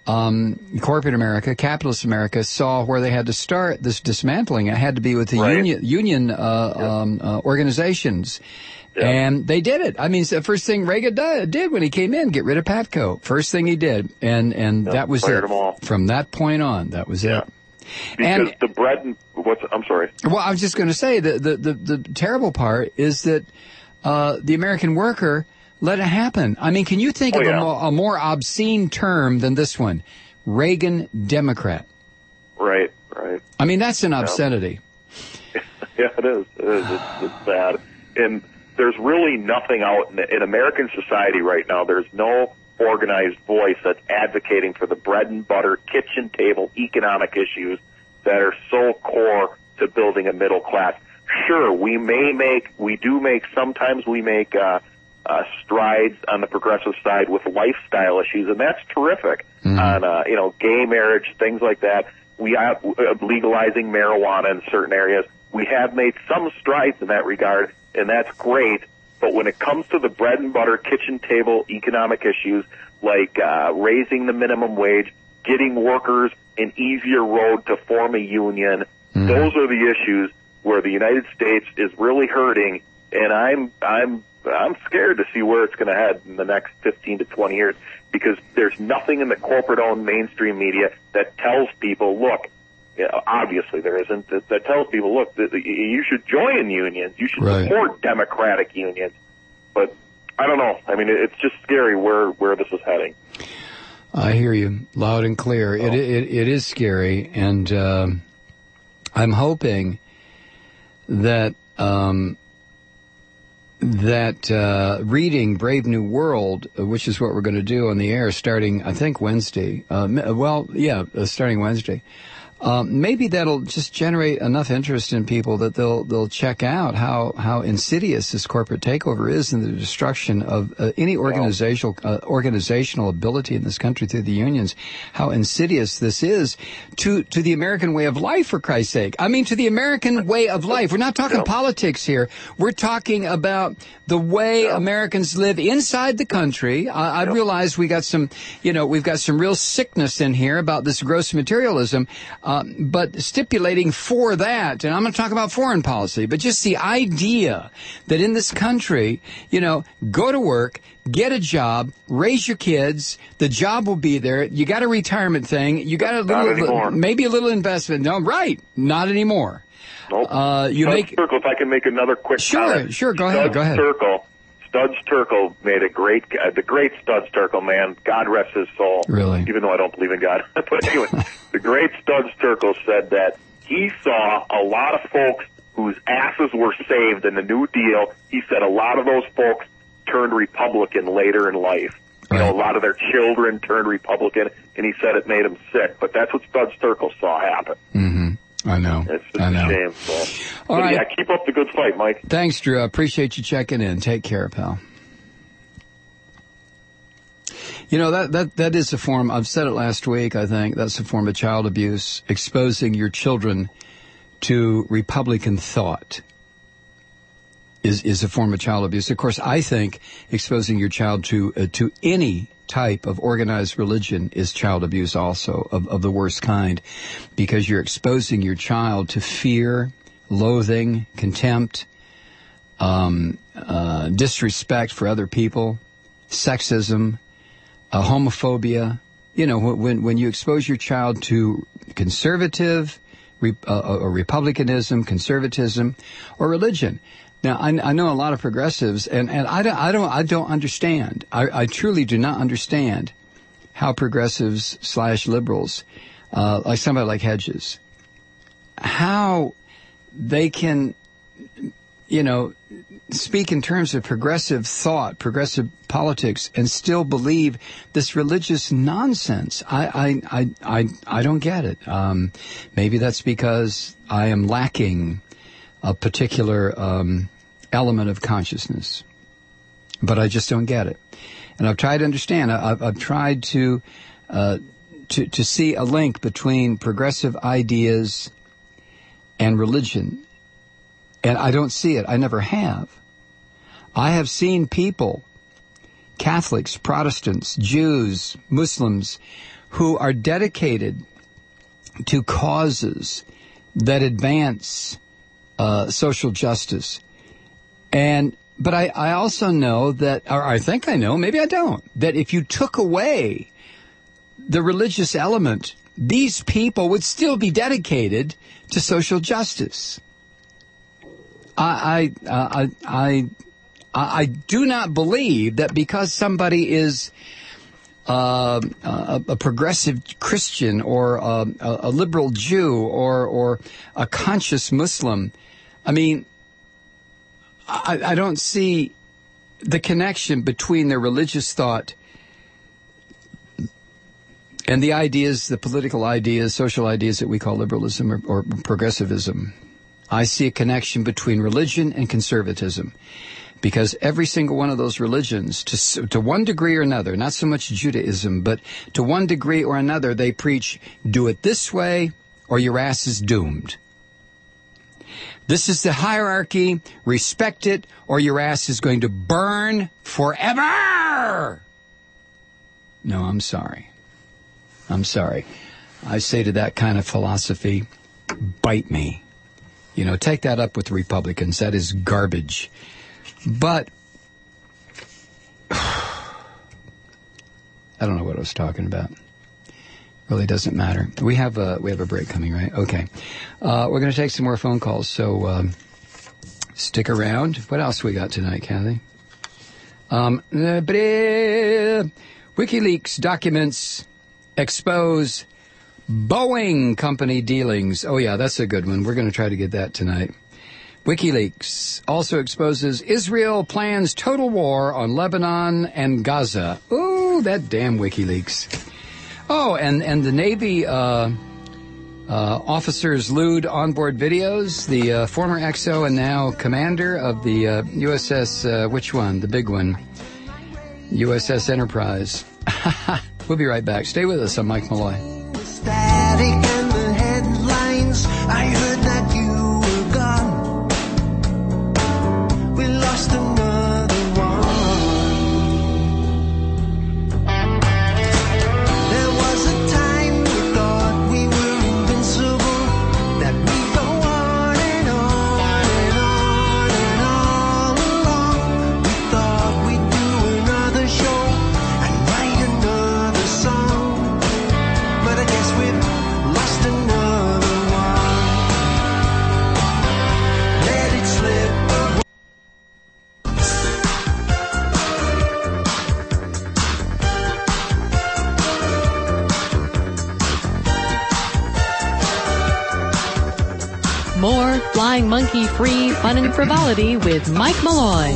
um, corporate America, capitalist America, saw where they had to start this dismantling. It had to be with the right. union, union uh, yeah. um, uh, organizations. Yeah. And they did it. I mean, it's the first thing Reagan did when he came in, get rid of PATCO. First thing he did. And, and yeah, that was it. Them all. From that point on, that was yeah. it. Because and, the bread and what's I'm sorry. Well, I was just going to say the, the the the terrible part is that uh, the American worker let it happen. I mean, can you think oh, of yeah. a, more, a more obscene term than this one? Reagan Democrat. Right, right. I mean, that's an obscenity. Yeah, yeah it is. It is. It's, it's bad. And there's really nothing out in, in American society right now. There's no organized voice that's advocating for the bread and butter, kitchen table economic issues that are so core to building a middle class. Sure, we may make, we do make, sometimes we make uh, uh, strides on the progressive side with lifestyle issues, and that's terrific. Mm-hmm. On, uh, you know, gay marriage, things like that. We are uh, legalizing marijuana in certain areas. We have made some strides in that regard, and that's great. But when it comes to the bread and butter, kitchen table economic issues like uh, raising the minimum wage, getting workers an easier road to form a union, mm-hmm. those are the issues where the United States is really hurting. And I'm I'm I'm scared to see where it's going to head in the next fifteen to twenty years because there's nothing in the corporate-owned mainstream media that tells people, look, Yeah, obviously there isn't. That, that tells people, look, that you should join unions. You should Right. support democratic unions. But I don't know. I mean, it's just scary where, where this is heading. I hear you loud and clear. Oh. It, it it is scary, and um, I'm hoping that um, that uh, reading Brave New World, which is what we're going to do on the air starting, I think, Wednesday. Uh, well, yeah, uh, starting Wednesday. Um, maybe that'll just generate enough interest in people that they'll they'll check out how, how insidious this corporate takeover is and the destruction of uh, any organizational uh, organizational ability in this country through the unions. How insidious this is to to the American way of life, for Christ's sake. I mean, to the American way of life. We're not talking politics here. We're talking about the way Americans live inside the country. I, I realize we got some, you know, we've got some real sickness in here about this gross materialism. Um, but stipulating for that, and I'm going to talk about foreign policy, but just the idea that in this country, you know, go to work, get a job, raise your kids, the job will be there, you got a retirement thing, you got a little, maybe a little investment. No, right, not anymore. Nope. Uh, you Studs make Terkel, if I can make another quick sure, comment. sure, go ahead, Studs go ahead. Terkel, Studs Terkel made a great, uh, the great Studs Terkel, man. God rest his soul. Really? Even though I don't believe in God. But anyway, the great Studs Terkel said that he saw a lot of folks whose asses were saved in the New Deal. He said a lot of those folks turned Republican later in life. You Right. know, a lot of their children turned Republican, and he said it made him sick. But that's what Studs Terkel saw happen. Mm-hmm. I know. It's just I know. a shame. So. All but right. yeah, keep up the good fight, Mike. Thanks, Drew. I appreciate you checking in. Take care, pal. You know, that, that, that is a form, I've said it last week, I think, that's a form of child abuse, exposing your children to Republican thought is, is a form of child abuse. Of course, I think exposing your child to, uh, to any type of organized religion is child abuse also, of, of the worst kind, because you're exposing your child to fear, loathing, contempt, um, uh, disrespect for other people, sexism, uh, homophobia. You know, when when you expose your child to conservative, re, uh, or republicanism, conservatism, or religion. Now, I, I know a lot of progressives, and, and I don't, I don't, I don't understand. I, I truly do not understand how progressives slash liberals, uh, like somebody like Hedges, how they can, you know, speak in terms of progressive thought, progressive politics, and still believe this religious nonsense. I, I, I, I, I don't get it. Um, maybe that's because I am lacking a particular um, element of consciousness, but I just don't get it. And I've tried to understand. I've, I've tried to, uh, to to see a link between progressive ideas and religion, and I don't see it. I never have. I have seen people, Catholics, Protestants, Jews, Muslims, who are dedicated to causes that advance Uh, social justice. And, but I, I also know that, or I think I know, maybe I don't, that if you took away the religious element, these people would still be dedicated to social justice. I, I, uh, I, I, I do not believe that because somebody is Uh, a, a progressive Christian or a, a liberal Jew or or a conscious Muslim, I mean, I, I don't see the connection between their religious thought and the ideas, the political ideas, social ideas that we call liberalism or, or progressivism. I see a connection between religion and conservatism. Because every single one of those religions, to to one degree or another, not so much Judaism, but to one degree or another, they preach, do it this way or your ass is doomed. This is the hierarchy, respect it or your ass is going to burn forever. No, I'm sorry. I'm sorry. I say to that kind of philosophy, bite me. You know, take that up with the Republicans. That is garbage. But I don't know what I was talking about. Really doesn't matter. We have a we have a break coming, right? Okay. Uh, we're going to take some more phone calls, so um, stick around. What else we got tonight, Kathy? Um, WikiLeaks documents expose Boeing company dealings. Oh, yeah, that's a good one. We're going to try to get that tonight. WikiLeaks also exposes Israel plans total war on Lebanon and Gaza. Ooh, that damn WikiLeaks. Oh, and, and the Navy uh, uh, officers lewd onboard videos. The uh, former X O and now commander of the uh, U S S, uh, which one? The big one. U S S Enterprise. We'll be right back. Stay with us. I'm Mike Malloy. Static and the headlines. I heard that you were gone. We lost another one. There was a time we thought we were invincible, that we go on and on and on and all along. We thought we'd do another show and write another song, but I guess we've lost another one. Let it slip away. More Flying Monkey free fun and frivolity with Mike Malloy.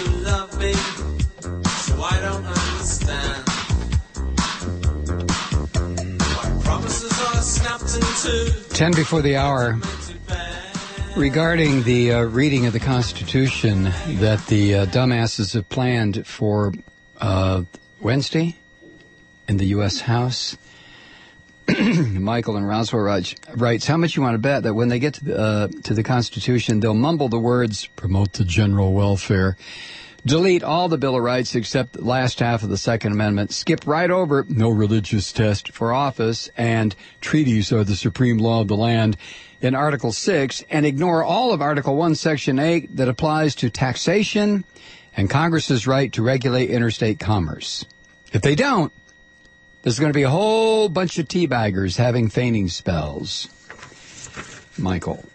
Ten before the hour. Regarding the uh, reading of the Constitution that the uh, dumbasses have planned for uh, Wednesday in the U S House, Michael in Roswell writes, writes, how much you want to bet that when they get to the, uh, to the Constitution, they'll mumble the words, promote the general welfare, delete all the Bill of Rights except the last half of the Second Amendment, skip right over no religious test for office, and treaties are the supreme law of the land in Article six, and ignore all of Article one, Section eight that applies to taxation and Congress's right to regulate interstate commerce. If they don't, there's going to be a whole bunch of teabaggers having fainting spells. Michael.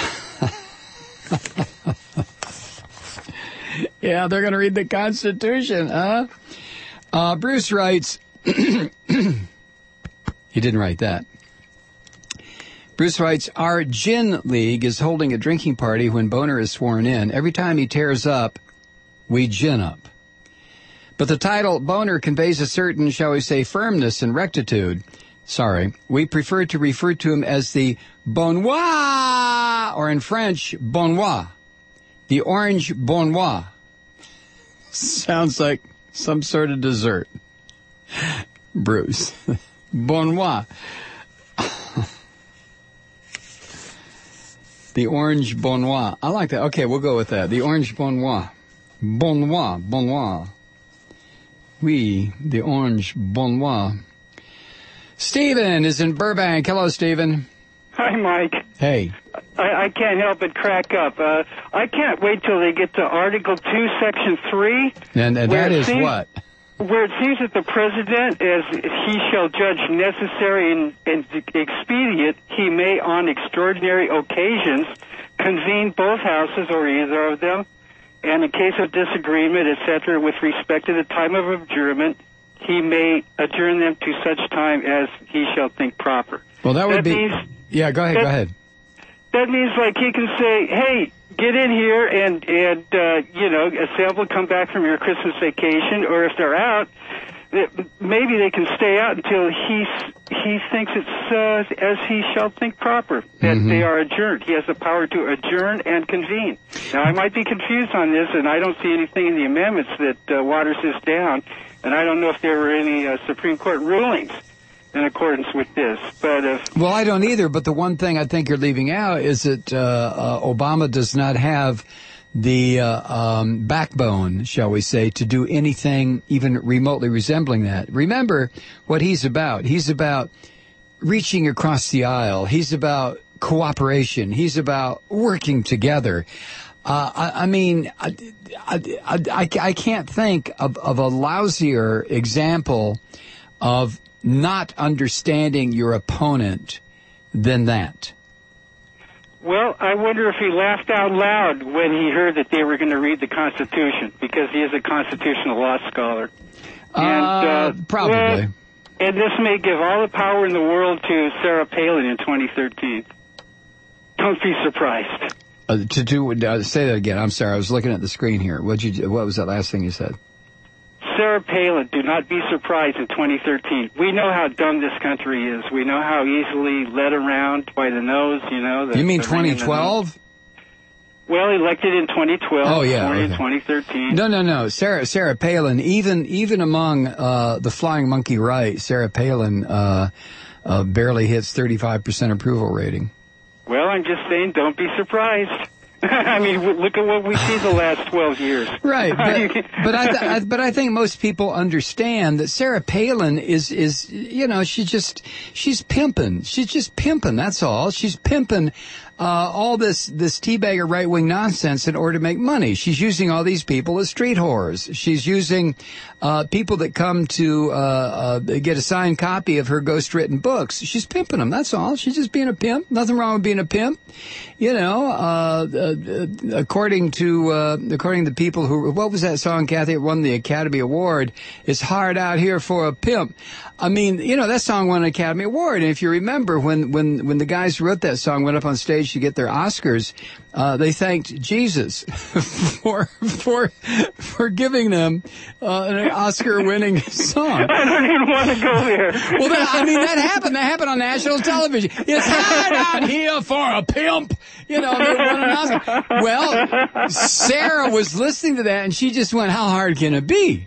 Yeah, they're going to read the Constitution, huh? Uh, Bruce writes, he didn't write that. Bruce writes, our gin league is holding a drinking party when Boner is sworn in. Every time he tears up, we gin up. But the title Boner conveys a certain, shall we say, firmness and rectitude. Sorry, we prefer to refer to him as the Bonnois, or in French, Bonnois. The orange Bonnois. Sounds like some sort of dessert. Bruce. Bonnois. The orange Bonnois. I like that. Okay, we'll go with that. The orange Bonnois. Bonnois. Bonnois. Oui, the orange Bonnois. Stephen is in Burbank. Hello, Stephen. Hi, Mike. Hey. I, I can't help but crack up. Uh, I can't wait till they get to Article two, Section three. And, and that is seems, what? Where it seems that the president, as he shall judge necessary and, and expedient, he may on extraordinary occasions convene both houses or either of them, and in case of disagreement, et cetera, with respect to the time of adjournment, he may adjourn them to such time as he shall think proper. Well, that would that be... Means, yeah, go ahead, that, go ahead. That means, like, he can say, hey, get in here and, and uh, you know, assemble, come back from your Christmas vacation, or if they're out, maybe they can stay out until he, he thinks it's uh, as he shall think proper, that mm-hmm. they are adjourned. He has the power to adjourn and convene. Now, I might be confused on this, and I don't see anything in the amendments that uh, waters this down, and I don't know if there were any uh, Supreme Court rulings in accordance with this. But if, well, I don't either, but the one thing I think you're leaving out is that uh, uh, Obama does not have the uh, um, backbone, shall we say, to do anything even remotely resembling that. Remember what he's about. He's about reaching across the aisle. He's about cooperation. He's about working together. Uh, I, I mean, I, I, I, I can't think of, of a lousier example of not understanding your opponent than that? Well, I wonder if he laughed out loud when he heard that they were going to read the Constitution, because he is a constitutional law scholar. And, uh, uh, probably. Well, and this may give all the power in the world to Sarah Palin in twenty thirteen. Don't be surprised. Uh, to do uh, say that again. I'm sorry. I was looking at the screen here. What you? What was that last thing you said? Sarah Palin, do not be surprised in twenty thirteen. We know how dumb this country is. We know how easily led around by the nose, you know. The, you mean the ring in the twenty twelve? Well, elected in twenty twelve. Oh, yeah. Sworn Okay. in twenty thirteen. No, no, no. Sarah Sarah Palin, even even among uh, the flying monkey right, Sarah Palin uh, uh, barely hits thirty-five percent approval rating. Well, I'm just saying, don't be surprised. I mean, w- look at what we see the last twelve years. Right, but, but I, th- I but I think most people understand that Sarah Palin is is you know she just she's pimping. She's just pimping. That's all. She's pimping uh, all this this teabagger right wing nonsense in order to make money. She's using all these people as street whores. She's using uh, people that come to uh, uh, get a signed copy of her ghostwritten books. She's pimping them. That's all. She's just being a pimp. Nothing wrong with being a pimp. You know, uh, uh, according to uh, according to the people who, what was that song, Kathy? It won the Academy Award. It's hard out here for a pimp. I mean, you know, that song won an Academy Award. And if you remember, when when when the guys who wrote that song went up on stage to get their Oscars, uh, they thanked Jesus for for for giving them uh, an Oscar-winning song. I don't even want to go there. Well, that, I mean, that happened. That happened on national television. It's hard out here for a pimp. You know, they won an Oscar. Well, Sarah was listening to that, and she just went, how hard can it be?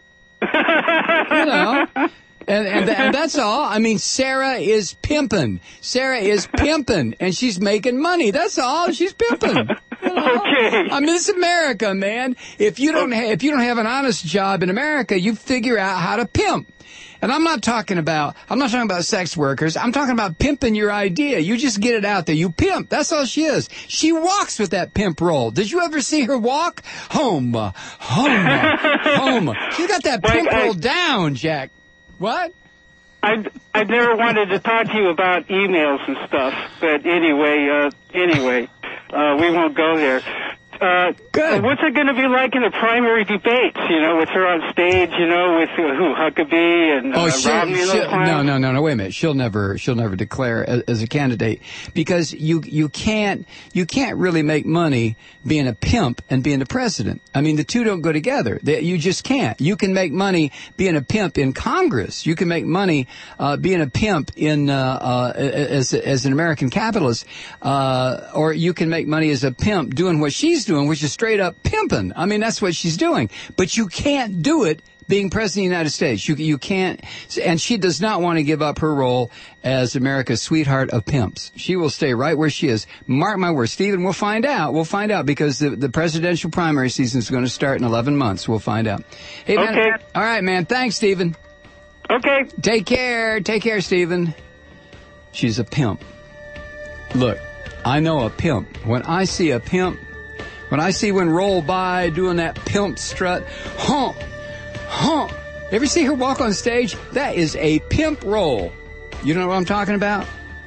You know? And, and, and that's all. I mean, Sarah is pimping. Sarah is pimping, and she's making money. That's all. She's pimping. You know? Okay. I mean, it's America, man. If you don't ha- if you don't have an honest job in America, you figure out how to pimp. And I'm not talking about, I'm not talking about sex workers. I'm talking about pimping your idea. You just get it out there. You pimp. That's all she is. She walks with that pimp roll. Did you ever see her walk? Home, uh, home, uh, home. She's got that Mike, pimp I- roll down, Jack. What? I I never wanted to talk to you about emails and stuff, but anyway, uh, anyway, uh, we won't go there. Uh, Good. What's it going to be like in the primary debates? You know, with her on stage. You know, with uh, who Huckabee and uh, Oh, she'll, Romney. and those she'll, clowns? no, no, no, no. Wait a minute. She'll never, she'll never declare as, as a candidate because you, you can't, you can't really make money being a pimp and being the president. I mean, the two don't go together. They, you just can't. You can make money being a pimp in Congress. You can make money uh, being a pimp in uh, uh, as as an American capitalist, uh, or you can make money as a pimp doing what she's doing, which is straight up pimping. I mean, that's what she's doing. But you can't do it being president of the United States. You you can't, and she does not want to give up her role as America's sweetheart of pimps. She will stay right where she is. Mark my words, Stephen, we'll find out. We'll find out because the, the presidential primary season is going to start in eleven months. We'll find out. Hey, man. Okay. All right, man. Thanks, Stephen. Okay. Take care. Take care, Stephen. She's a pimp. Look, I know a pimp. When I see a pimp, when I see one roll by doing that pimp strut, huh, huh. Ever see her walk on stage? That is a pimp roll. You know what I'm talking about?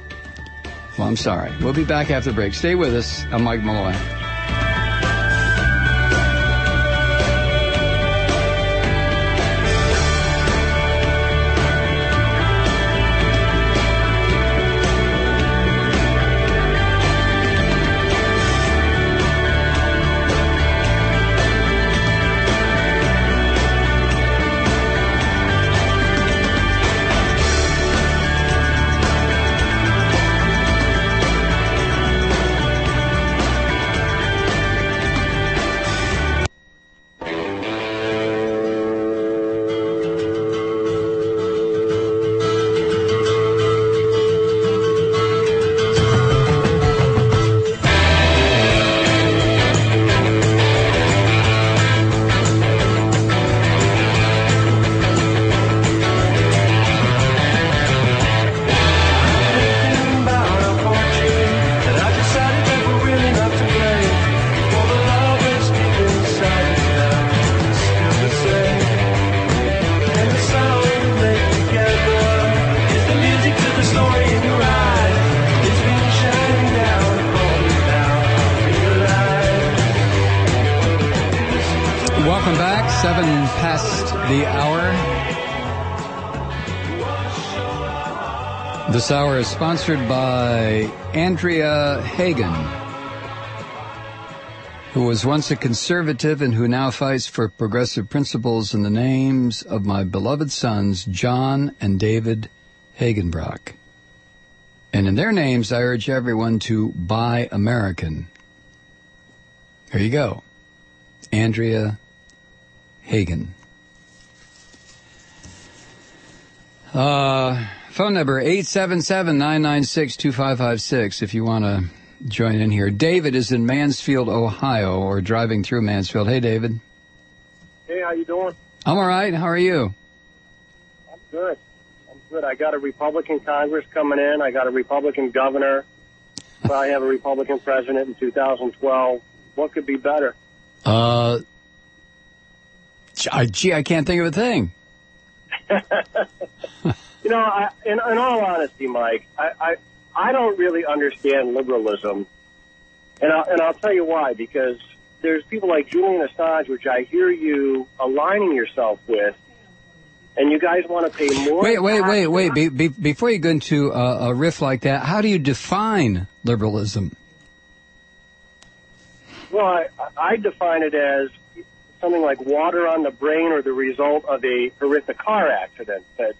Well, I'm sorry. We'll be back after the break. Stay with us. I'm Mike Malloy. Seven past the hour. This hour is sponsored by Andrea Hagen, who was once a conservative and who now fights for progressive principles in the names of my beloved sons, John and David Hagenbrock. And in their names, I urge everyone to buy American. There you go. Andrea Hagen. Uh, phone number eight seven seven, nine nine six, two five five six if you want to join in here. David is in Mansfield, Ohio, or driving through Mansfield. Hey, David. Hey, how you doing? I'm all right. How are you? I'm good. I'm good. I got a Republican Congress coming in. I got a Republican governor. I have a Republican president in two thousand twelve. What could be better? Uh, gee, I can't think of a thing. You know, I, in, in all honesty, Mike, I, I I don't really understand liberalism, and I'll, and I'll tell you why. Because there's people like Julian Assange, which I hear you aligning yourself with, and you guys want to pay more. Wait, wait, wait, wait. Be, be, before you go into a, a riff like that, how do you define liberalism? Well, I, I define it as something like water on the brain or the result of a horrific car accident. But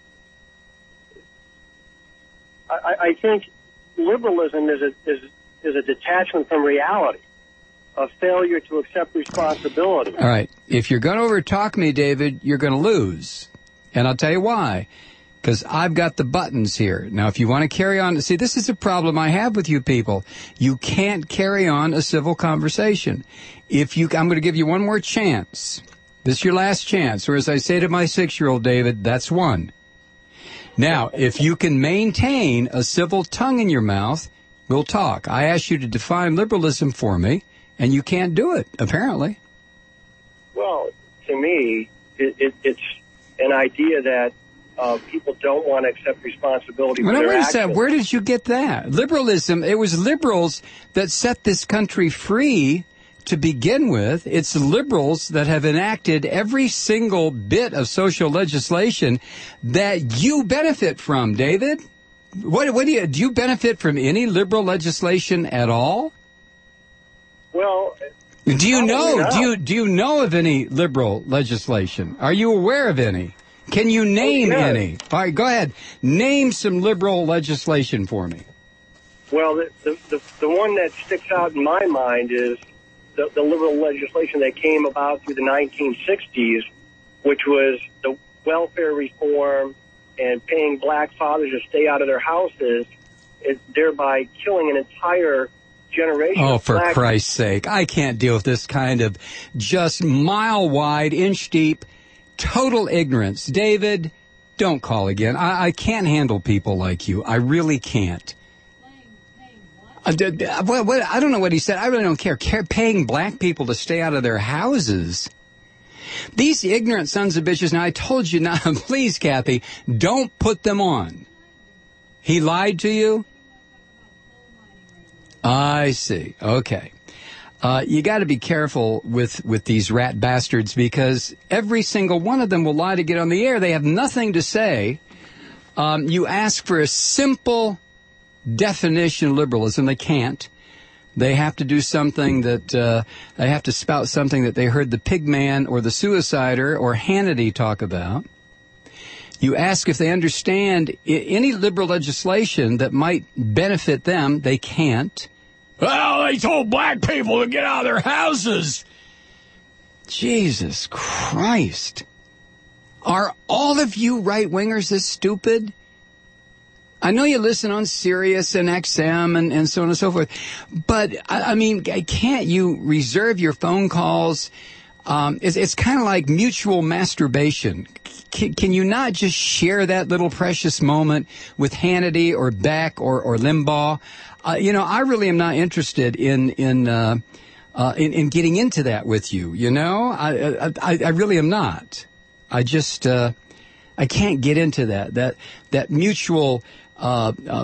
I, I think liberalism is a, is, is a detachment from reality, a failure to accept responsibility. All right. If you're going to overtalk me, David, you're going to lose. And I'll tell you why. Because I've got the buttons here. Now, if you want to carry on, see, this is a problem I have with you people. You can't carry on a civil conversation. If you, I'm going to give you one more chance. This is your last chance. Or as I say to my six-year-old, David, that's one. Now, if you can maintain a civil tongue in your mouth, we'll talk. I asked you to define liberalism for me, and you can't do it, apparently. Well, to me, it, it, it's an idea that Uh, people don't want to accept responsibility for well, their wait a actions. second. Where did you get that? Liberalism, it was liberals that set this country free to begin with. It's liberals that have enacted every single bit of social legislation that you benefit from, David. What, what do you, do you benefit from any liberal legislation at all? Well, do you know, not. do you, do you know of any liberal legislation? Are you aware of any? Can you name oh, yeah. any? All right, go ahead. Name some liberal legislation for me. Well, the, the, the, the one that sticks out in my mind is the, the liberal legislation that came about through the nineteen sixties, which was the welfare reform and paying black fathers to stay out of their houses, it, thereby killing an entire generation Oh, of for black Christ's sake. I can't deal with this kind of just mile-wide, inch-deep, total ignorance. David, don't call again. I, I can't handle people like you. I really can't. Uh, d- d- what, what, I don't know what he said. I really don't care. care. Paying black people to stay out of their houses. These ignorant sons of bitches. Now, I told you not. Please, Kathy, don't put them on. He lied to you? I see. Okay. Uh, you got to be careful with, with these rat bastards because every single one of them will lie to get on the air. They have nothing to say. Um, you ask for a simple definition of liberalism. They can't. They have to do something that, uh, they have to spout something that they heard the Pigman or the Suicider or Hannity talk about. You ask if they understand I- any liberal legislation that might benefit them. They can't. Well, they told black people to get out of their houses. Jesus Christ. Are all of you right-wingers this stupid? I know you listen on Sirius and X M and, and so on and so forth, but, I, I mean, can't you reserve your phone calls? Um, it's it's kind of like mutual masturbation. Can, can you not just share that little precious moment with Hannity or Beck or, or Limbaugh? Uh, you know, I really am not interested in in, uh, uh, in in getting into that with you. You know, I I, I really am not. I just uh, I can't get into that that that mutual. Uh, uh,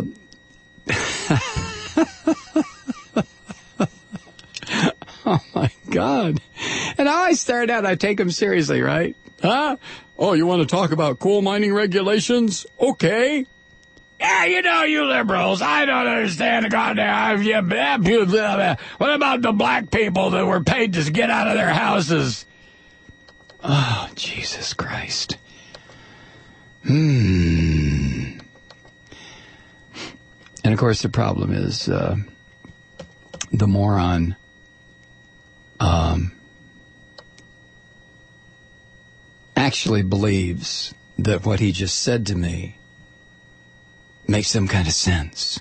oh my God! And I started out, I take them seriously, right? Huh? Oh, you want to talk about coal mining regulations? Okay. Yeah, you know, you liberals, I don't understand the goddamn... Yeah, blah, blah, blah, blah. What about the black people that were paid to get out of their houses? Oh, Jesus Christ. Hmm. And, of course, the problem is uh, the moron... Um, actually believes that what he just said to me makes some kind of sense.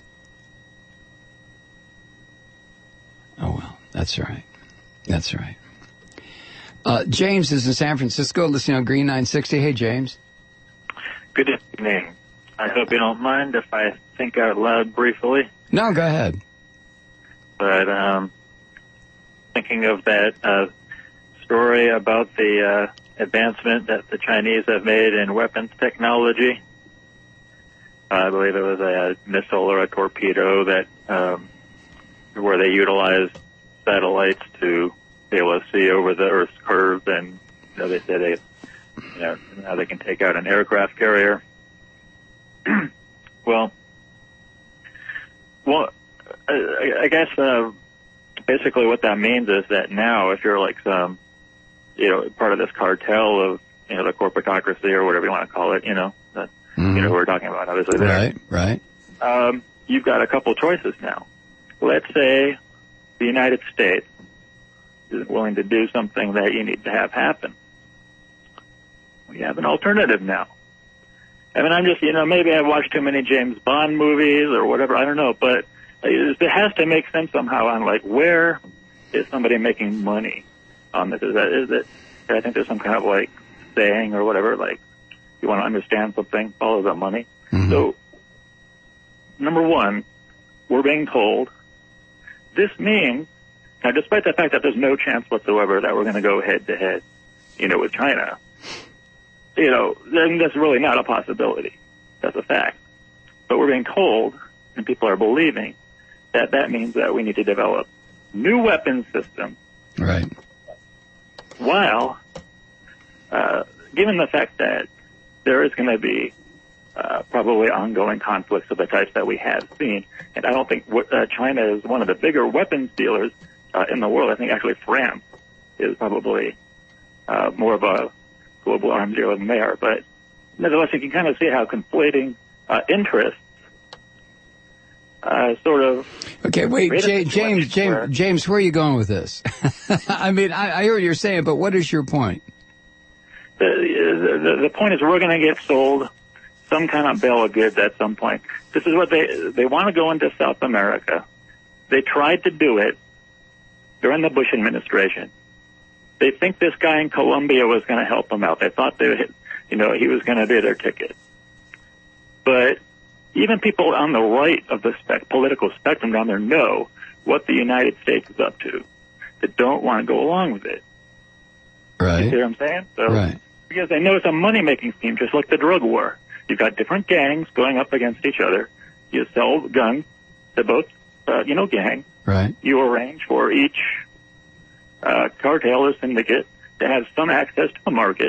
Oh, well, that's all right. That's all right. Uh, James is in San Francisco, listening on Green nine sixty. Hey, James. Good evening. I hope you don't mind if I think out loud briefly. No, go ahead. But, um... thinking of that uh, story about the uh, advancement that the Chinese have made in weapons technology. Uh, I believe it was a missile or a torpedo that um, where they utilized satellites to be able to see over the Earth's curve, and you know, they said they, you know, now they can take out an aircraft carrier. well, well, I, I guess. Uh, Basically, what that means is that now, if you're like some, you know, part of this cartel of, you know, the corporatocracy or whatever you want to call it, you know, that, mm-hmm. you know, who we're talking about, obviously. There. Right, right. Um, you've got a couple choices now. Let's say the United States isn't willing to do something that you need to have happen. We have an alternative now. I mean, I'm just, you know, maybe I've watched too many James Bond movies or whatever, I don't know, but it has to make sense somehow on, like, where is somebody making money on this? Is that, is it, I think there's some kind of, like, saying or whatever, like, you want to understand something, follow the money. Mm-hmm. So, number one, we're being told this means, now, despite the fact that there's no chance whatsoever that we're going to go head-to-head, you know, with China, you know, then that's really not a possibility. That's a fact. But we're being told, and people are believing, that that means that we need to develop new weapons systems. Right. While, uh, given the fact that there is going to be uh, probably ongoing conflicts of the types that we have seen, and I don't think uh, China is one of the bigger weapons dealers uh, in the world. I think actually France is probably uh, more of a global arms dealer than they are. But nevertheless, you can kind of see how conflating uh, interests Uh, sort of. Okay, wait, J- James, James, where, James, where are you going with this? I mean, I, I hear what you're saying, but what is your point? The, the, the point is we're going to get sold some kind of bill of goods at some point. This is what they, they want to go into South America. They tried to do it during the Bush administration. They think this guy in Colombia was going to help them out. They thought they, you know, he was going to be their ticket. But even people on the right of the spec- political spectrum down there know what the United States is up to. They don't want to go along with it. Right. You see what I'm saying? So, right. Because they know it's a money-making scheme, just like the drug war. You've got different gangs going up against each other. You sell guns to both, uh, you know, gang. Right. You arrange for each uh, cartel or syndicate to have some access to the market.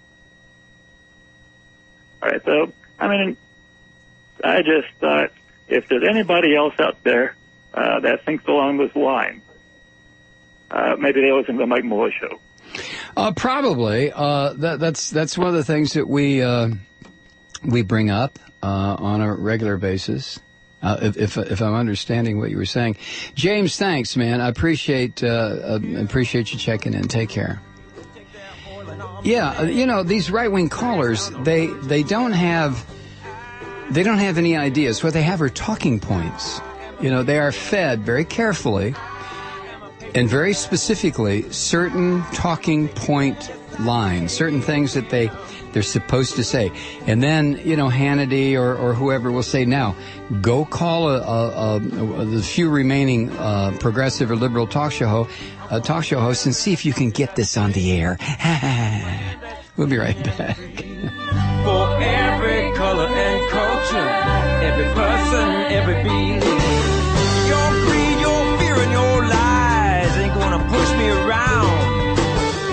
All right, so, I mean, I just thought if there's anybody else out there uh, that thinks along this line, uh, maybe they listen to the Mike Mullen Show. Uh, probably. Uh, that, that's that's one of the things that we uh, we bring up uh, on a regular basis. Uh, if, if if I'm understanding what you were saying, James, thanks, man. I appreciate uh, uh, appreciate you checking in. Take care. Yeah, you know, these right wing callers, they they don't have. They don't have any ideas. What they have are talking points. You know, they are fed very carefully and very specifically certain talking point lines, certain things that they, they're supposed to say. And then, you know, Hannity or, or whoever will say, now, go call a, a, a, a the few remaining uh, progressive or liberal talk show, uh, talk show hosts and see if you can get this on the air. We'll be right back. For every color and culture, every person, every belief. Your greed, your fear, and your lies ain't gonna push me around.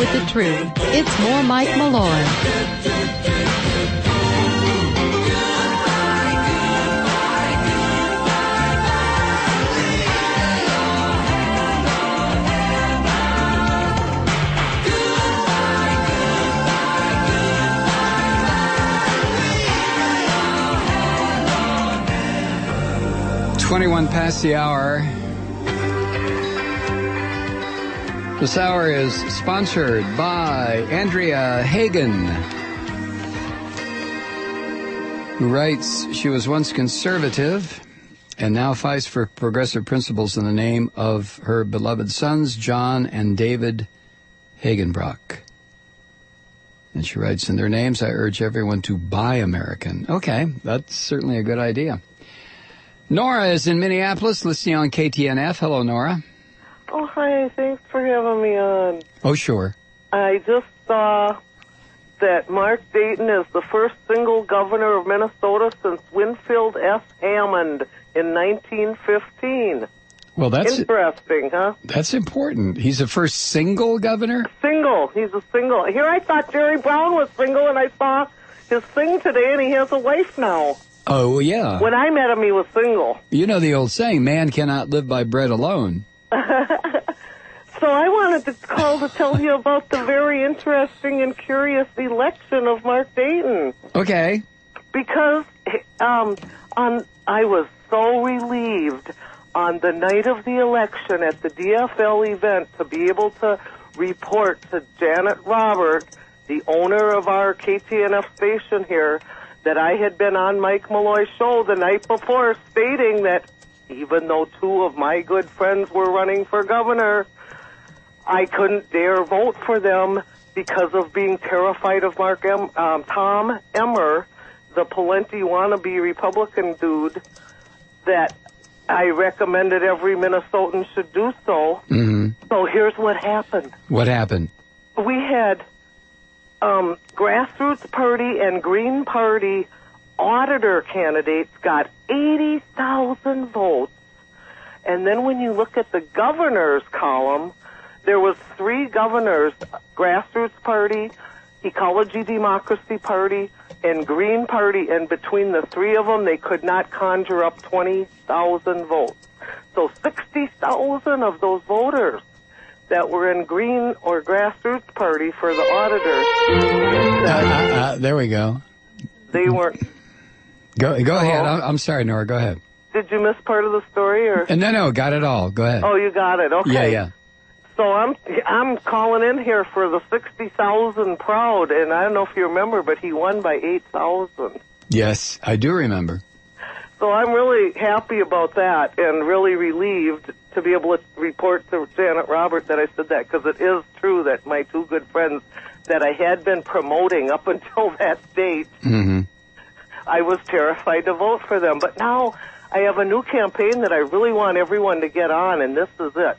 with the truth. It's more Mike Malloy. twenty-one past the hour. This hour is sponsored by Andrea Hagen, who writes, she was once conservative and now fights for progressive principles in the name of her beloved sons, John and David Hagenbrock. And she writes, in their names, I urge everyone to buy American. Okay, that's certainly a good idea. Nora is in Minneapolis, listening on K T N F. Hello, Nora. Oh, hi. Thanks for having me on. Oh, sure. I just saw that Mark Dayton is the first single governor of Minnesota since Winfield S. Hammond in nineteen fifteen. Well, that's interesting, huh? That's important. He's the first single governor? Single. He's a single. Here I thought Jerry Brown was single, and I saw his thing today, and he has a wife now. Oh, yeah. When I met him, he was single. You know the old saying, man cannot live by bread alone. So I wanted to call to tell you about the very interesting and curious election of Mark Dayton. Okay. Because um, on, I was so relieved on the night of the election at the D F L event to be able to report to Janet Robert, the owner of our K T N F station here, that I had been on Mike Malloy's show the night before stating that even though two of my good friends were running for governor, I couldn't dare vote for them because of being terrified of Mark M- um, Tom Emmer, the Pawlenty wannabe Republican dude, that I recommended every Minnesotan should do so. Mm-hmm. So here's what happened. What happened? We had um, Grassroots Party and Green Party auditor candidates got eighty thousand votes. And then when you look at the governor's column, there was three governors, Grassroots Party, Ecology Democracy Party, and Green Party, and between the three of them, they could not conjure up twenty thousand votes. So sixty thousand of those voters that were in Green or Grassroots Party for the auditors. Uh, uh, uh, there we go. They weren't. Go go ahead. I'm, I'm sorry, Nora. Go ahead. Did you miss part of the story, or? Uh, no, no, got it all. Go ahead. Oh, you got it. Okay. Yeah, yeah. So I'm I'm calling in here for the sixty thousand proud, and I don't know if you remember, but he won by eight thousand. Yes, I do remember. So I'm really happy about that, and really relieved to be able to report to Janet Robert that I said that, because it is true that my two good friends that I had been promoting up until that date, Mm-hmm. I was terrified to vote for them. But now I have a new campaign that I really want everyone to get on, and this is it.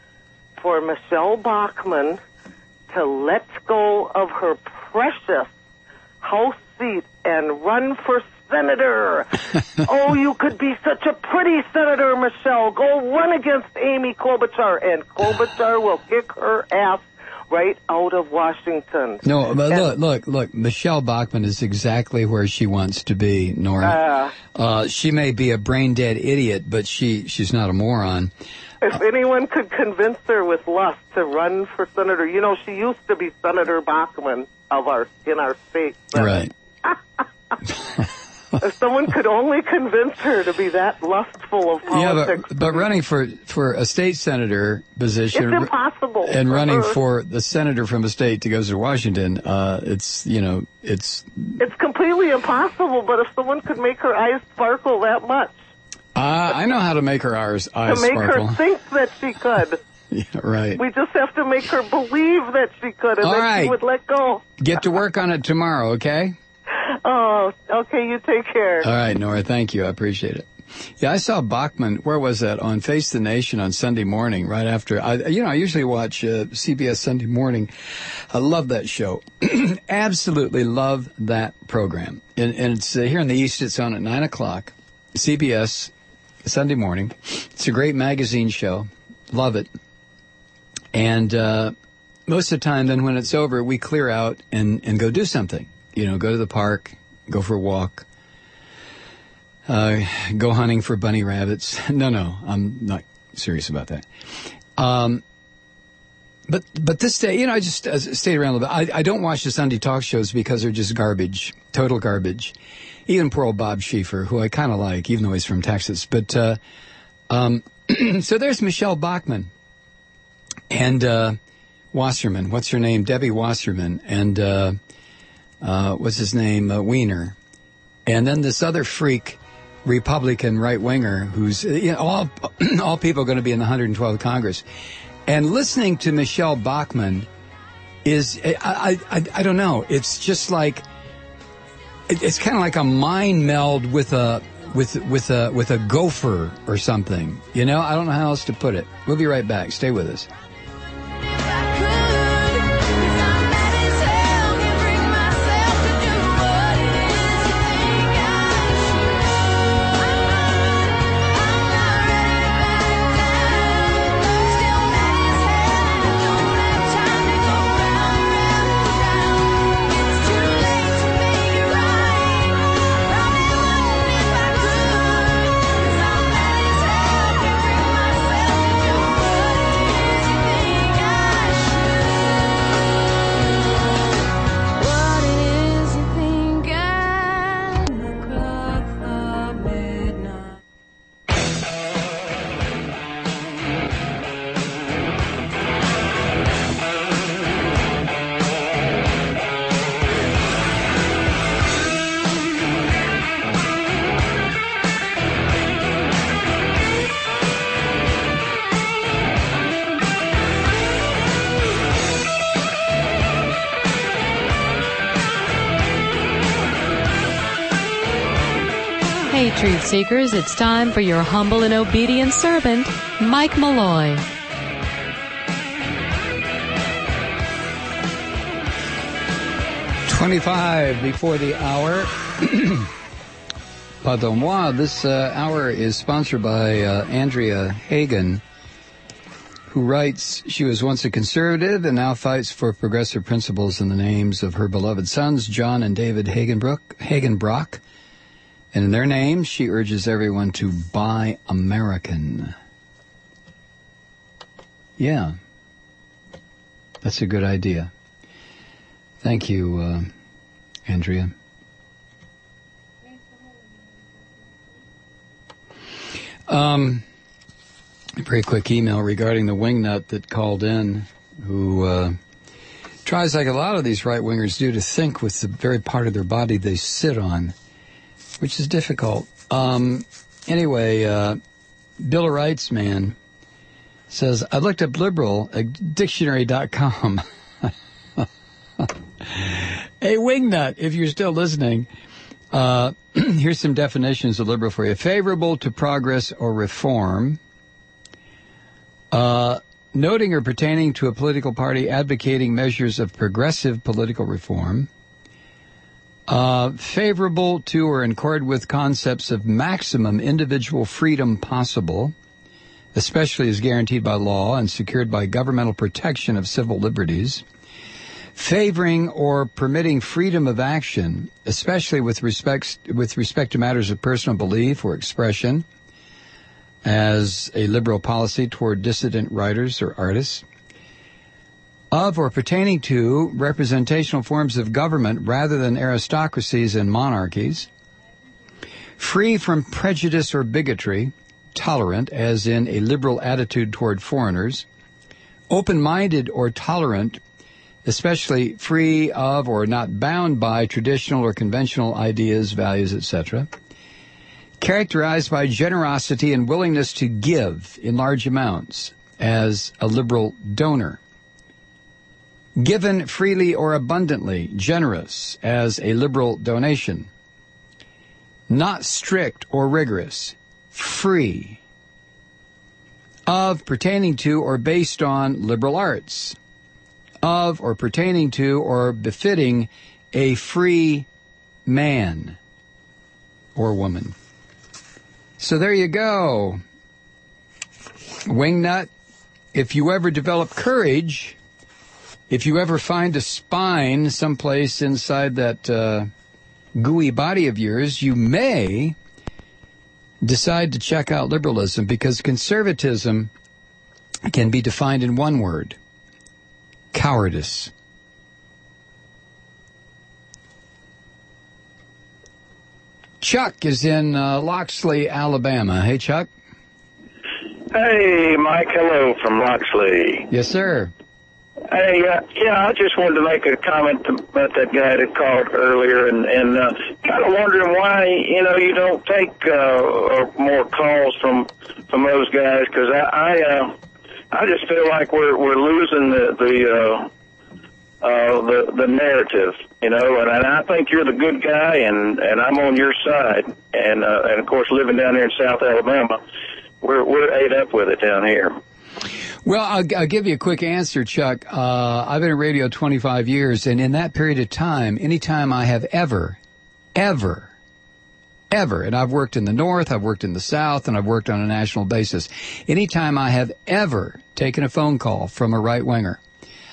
For Michelle Bachmann to let go of her precious House seat and run for senator. Oh, you could be such a pretty senator, Michelle. Go run against Amy Klobuchar, and Klobuchar will kick her ass right out of Washington. No, but And- look, look, look. Michelle Bachmann is exactly where she wants to be, Nora. Uh, Uh, she may be a brain-dead idiot, but she, she's not a moron. If anyone could convince her with lust to run for senator, you know, she used to be Senator Bachmann of our in our state. But Right. if someone could only convince her to be that lustful of Yeah, politics, but, but running for, for a state senator position it's impossible. and for running her. for the senator from a state to go to Washington, uh, it's, you know, it's, It's completely impossible, but if someone could make her eyes sparkle that much, uh, I know how to make her eyes, eyes to make sparkle. her think that she could. Yeah, right. We just have to make her believe that she could, and All then right. she would let go. Get to work on it tomorrow, okay? Oh, okay, you take care. All right, Nora, thank you. I appreciate it. Yeah, I saw Bachmann, where was that, on Face the Nation on Sunday morning, right after, I, you know, I usually watch uh, C B S Sunday Morning. I love that show. Absolutely love that program. And, and it's uh, here in the East, it's on at nine o'clock, C B S Sunday Morning. It's a great magazine show. Love it. And uh, most of the time, then when it's over, we clear out and, and go do something. You know, go to the park, go for a walk, uh, go hunting for bunny rabbits. No, no, I'm not serious about that. Um, but but this day, you know, I just uh, stayed around a little bit. I, I don't watch the Sunday talk shows because they're just garbage, total garbage. Even poor old Bob Schieffer, who I kind of like, even though he's from Texas. But uh, um, so there's Michelle Bachmann and uh, Wasserman. What's her name? Debbie Wasserman. And uh, uh, what's his name? Uh, Wiener. And then this other freak Republican right-winger who's, you know, all, all people are going to be in the one hundred twelfth Congress. And listening to Michelle Bachmann is, I, I, I don't know, it's just like, it's kind of like a mind meld with a, with, with a, with a gopher or something. You know, I don't know how else to put it. We'll be right back. Stay with us. Hey, Truth Seekers, it's time for your humble and obedient servant, Mike Malloy. twenty-five before the hour. Pardon moi. This uh, hour is sponsored by uh, Andrea Hagen, who writes, she was once a conservative and now fights for progressive principles in the names of her beloved sons, John and David Hagenbrook, Hagenbrock. And in their names, she urges everyone to buy American. Yeah. That's a good idea. Thank you, uh, Andrea. Um, a very quick email regarding the wingnut that called in, who uh, tries, like a lot of these right-wingers do, to think with the very part of their body they sit on, which is difficult. Um, anyway, uh, Bill of Rights man says, I looked up liberal at dictionary dot com. Hey, wingnut, if you're still listening, uh, here's some definitions of liberal for you. Favorable to progress or reform. Uh, noting or pertaining to a political party advocating measures of progressive political reform. Uh, favorable to or in accord with concepts of maximum individual freedom possible, especially as guaranteed by law and secured by governmental protection of civil liberties. Favoring or permitting freedom of action, especially with respect, with respect to matters of personal belief or expression, as a liberal policy toward dissident writers or artists. Of or pertaining to representational forms of government rather than aristocracies and monarchies. Free from prejudice or bigotry, tolerant, as in a liberal attitude toward foreigners. Open-minded or tolerant, especially free of or not bound by traditional or conventional ideas, values, et cetera. Characterized by generosity and willingness to give in large amounts, as a liberal donor. Given freely or abundantly, generous, as a liberal donation. Not strict or rigorous, free. Of, pertaining to, or based on liberal arts. Of, or pertaining to, or befitting a free man or woman. So there you go. Wingnut, if you ever develop courage if you ever find a spine someplace inside that uh, gooey body of yours, you may decide to check out liberalism, because conservatism can be defined in one word: cowardice. Chuck is in uh, Loxley, Alabama. Hey, Chuck. Hey, Mike. Hello from Loxley. Yes, sir. Hey, uh, yeah, I just wanted to make a comment about that guy that called earlier, and, and uh, kind of wondering why, you know, you don't take uh, more calls from from those guys, because I I, uh, I just feel like we're we're losing the the uh, uh, the the narrative, you know, and, and I think you're the good guy, and, and I'm on your side, and uh, and of course living down here in South Alabama, we're we're ate up with it down here. Well, I'll, I'll give you a quick answer, Chuck. Uh, I've been in radio twenty-five years, and in that period of time, anytime I have ever, ever, ever, and I've worked in the North, I've worked in the South, and I've worked on a national basis, anytime I have ever taken a phone call from a right-winger,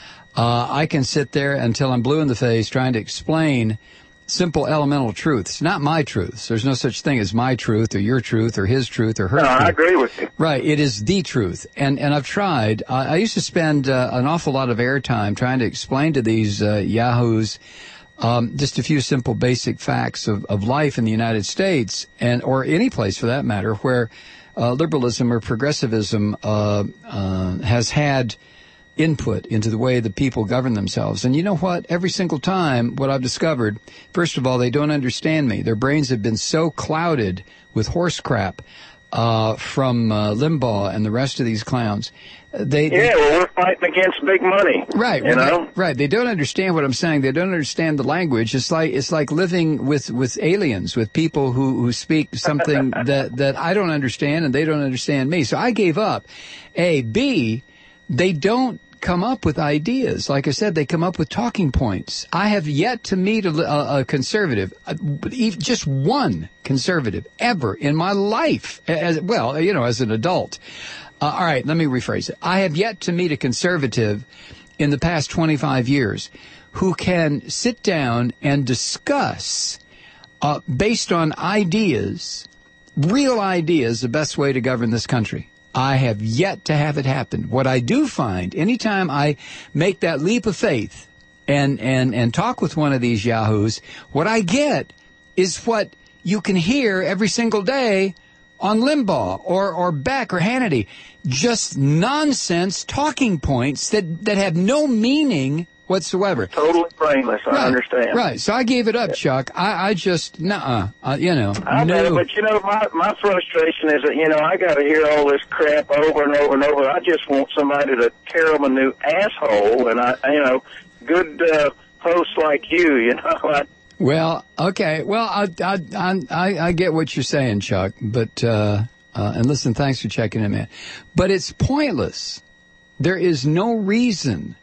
uh, I can sit there until I'm blue in the face trying to explain simple elemental truths, not my truths. There's no such thing as my truth or your truth or his truth or her no, truth. I agree with you. Right. It is the truth. And and I've tried. Uh, I used to spend uh, an awful lot of airtime trying to explain to these uh, yahoos um, just a few simple basic facts of, of life in the United States, and or any place for that matter, where uh, liberalism or progressivism uh, uh, has had input into the way the people govern themselves. And you know what? Every single time, what I've discovered, first of all, they don't understand me. Their brains have been so clouded with horse crap uh, from uh, Limbaugh and the rest of these clowns. They, yeah, they, well, we're fighting against big money. Right. You well, know? They, right. They don't understand what I'm saying. They don't understand the language. It's like it's like living with, with aliens, with people who, who speak something that, that I don't understand and they don't understand me. So I gave up. A. B, they don't come up with ideas. Like I said, they come up with talking points. I have yet to meet a, a, a conservative, a, just one conservative ever in my life, as well, you know, as an adult. Uh, all right, let me rephrase it. I have yet to meet a conservative in the past twenty-five years who can sit down and discuss, uh, based on ideas, real ideas, the best way to govern this country. I have yet to have it happen. What I do find, anytime I make that leap of faith and, and, and talk with one of these yahoos, what I get is what you can hear every single day on Limbaugh or, or Beck or Hannity. Just nonsense talking points that, that have no meaning whatsoever. Totally brainless, I right, understand. Right, so I gave it up, Chuck. I, I just, nuh-uh, uh, you know. I no. know, but you know, my, my frustration is that, you know, I got to hear all this crap over and over and over. I just want somebody to tear them a new asshole, and, I, you know, good uh, hosts like you, you know. I, well, okay, well, I, I, I, I get what you're saying, Chuck, but, uh, uh, and listen, thanks for checking in, man. But it's pointless. There is no reason,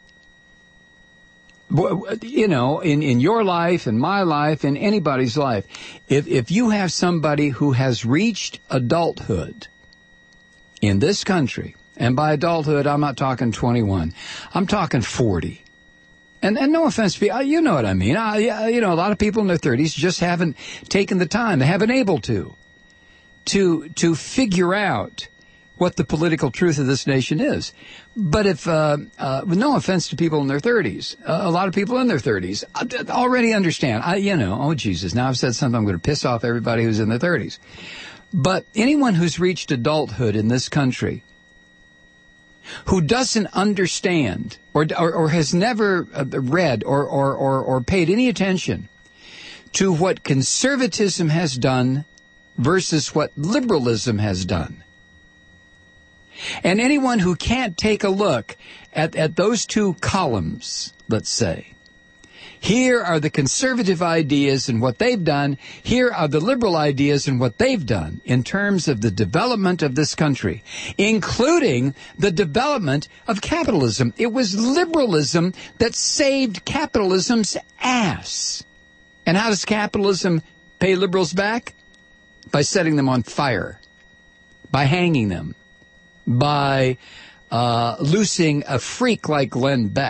you know, in, in your life, in my life, in anybody's life, if, if you have somebody who has reached adulthood in this country, and by adulthood, I'm not talking twenty-one, I'm talking forty. And, and no offense, you know what I mean. I, you know, a lot of people in their thirties just haven't taken the time, they haven't able to, to, to figure out what the political truth of this nation is. But if, uh, uh, with no offense to people in their thirties, uh, a lot of people in their thirties already understand. I, you know, oh Jesus, now I've said something, I'm going to piss off everybody who's in their thirties. But anyone who's reached adulthood in this country, who doesn't understand or, or, or has never read or, or, or, or paid any attention to what conservatism has done versus what liberalism has done, and anyone who can't take a look at, at those two columns, let's say, here are the conservative ideas and what they've done, here are the liberal ideas and what they've done in terms of the development of this country, including the development of capitalism. It was liberalism that saved capitalism's ass. And how does capitalism pay liberals back? By setting them on fire, by hanging them, by uh, loosing a freak like Glenn Beck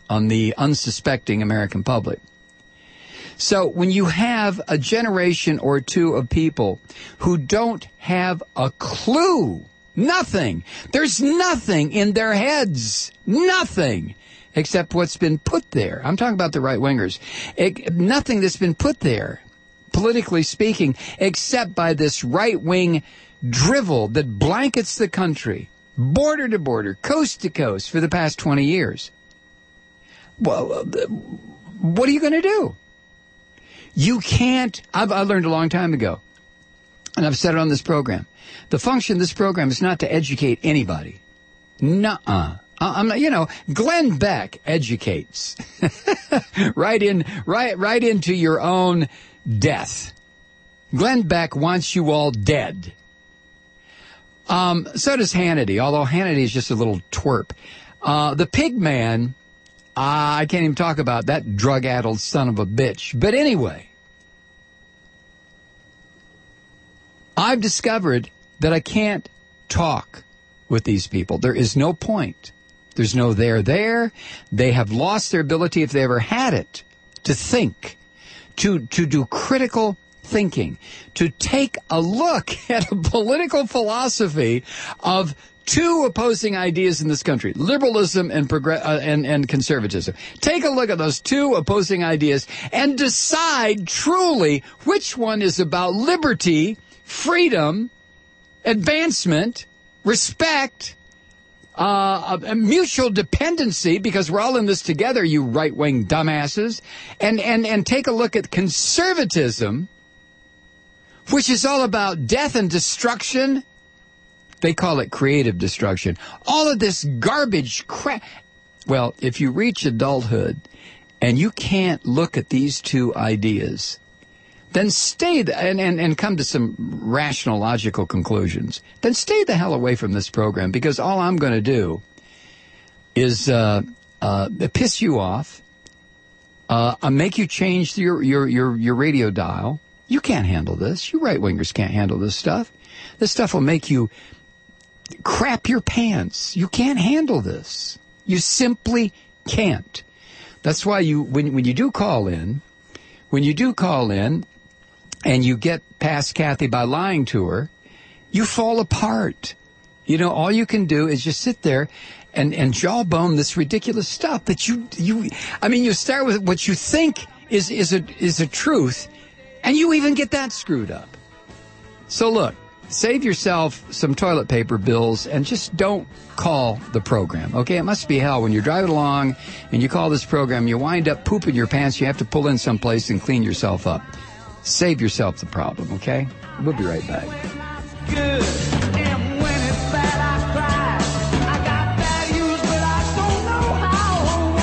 on the unsuspecting American public. So when you have a generation or two of people who don't have a clue, nothing, there's nothing in their heads, nothing, except what's been put there. I'm talking about the right-wingers. It, nothing that's been put there, politically speaking, except by this right-wing drivel that blankets the country, border to border, coast to coast, for the past twenty years. Well, what are you going to do? You can't, I've, I learned a long time ago, and I've said it on this program, the function of this program is not to educate anybody. Nuh-uh. I'm not, you know, Glenn Beck educates. right in, right, right into your own death. Glenn Beck wants you all dead. Um, so does Hannity, although Hannity is just a little twerp. Uh, the pig man, uh, I can't even talk about that drug-addled son of a bitch. But anyway, I've discovered that I can't talk with these people. There is no point. There's no there there. They have lost their ability, if they ever had it, to think, to, to do critical thinking, to take a look at a political philosophy of two opposing ideas in this country, liberalism and, progress, uh, and, and conservatism. Take a look at those two opposing ideas and decide truly which one is about liberty, freedom, advancement, respect, uh, a mutual dependency, because we're all in this together, you right-wing dumbasses, and, and, and take a look at conservatism, which is all about death and destruction. They call it creative destruction. All of this garbage crap. Well, if you reach adulthood and you can't look at these two ideas, then stay th- and, and, and come to some rational, logical conclusions. Then stay the hell away from this program, because all I'm going to do is uh, uh, piss you off, uh, uh, make you change your, your, your, your radio dial. You can't handle this. You right-wingers can't handle this stuff. This stuff will make you crap your pants. You can't handle this. You simply can't. That's why you, when, when you do call in, when you do call in and you get past Kathy by lying to her, you fall apart. You know, all you can do is just sit there and, and jawbone this ridiculous stuff that you, you, I mean, you start with what you think is, is a, is a truth, and you even get that screwed up. So look, save yourself some toilet paper bills and just don't call the program, okay? It must be hell when you're driving along and you call this program, you wind up pooping your pants, you have to pull in someplace and clean yourself up. Save yourself the problem, okay? We'll be right back. Good. And when it's bad, I cry. I got values, but I don't know how or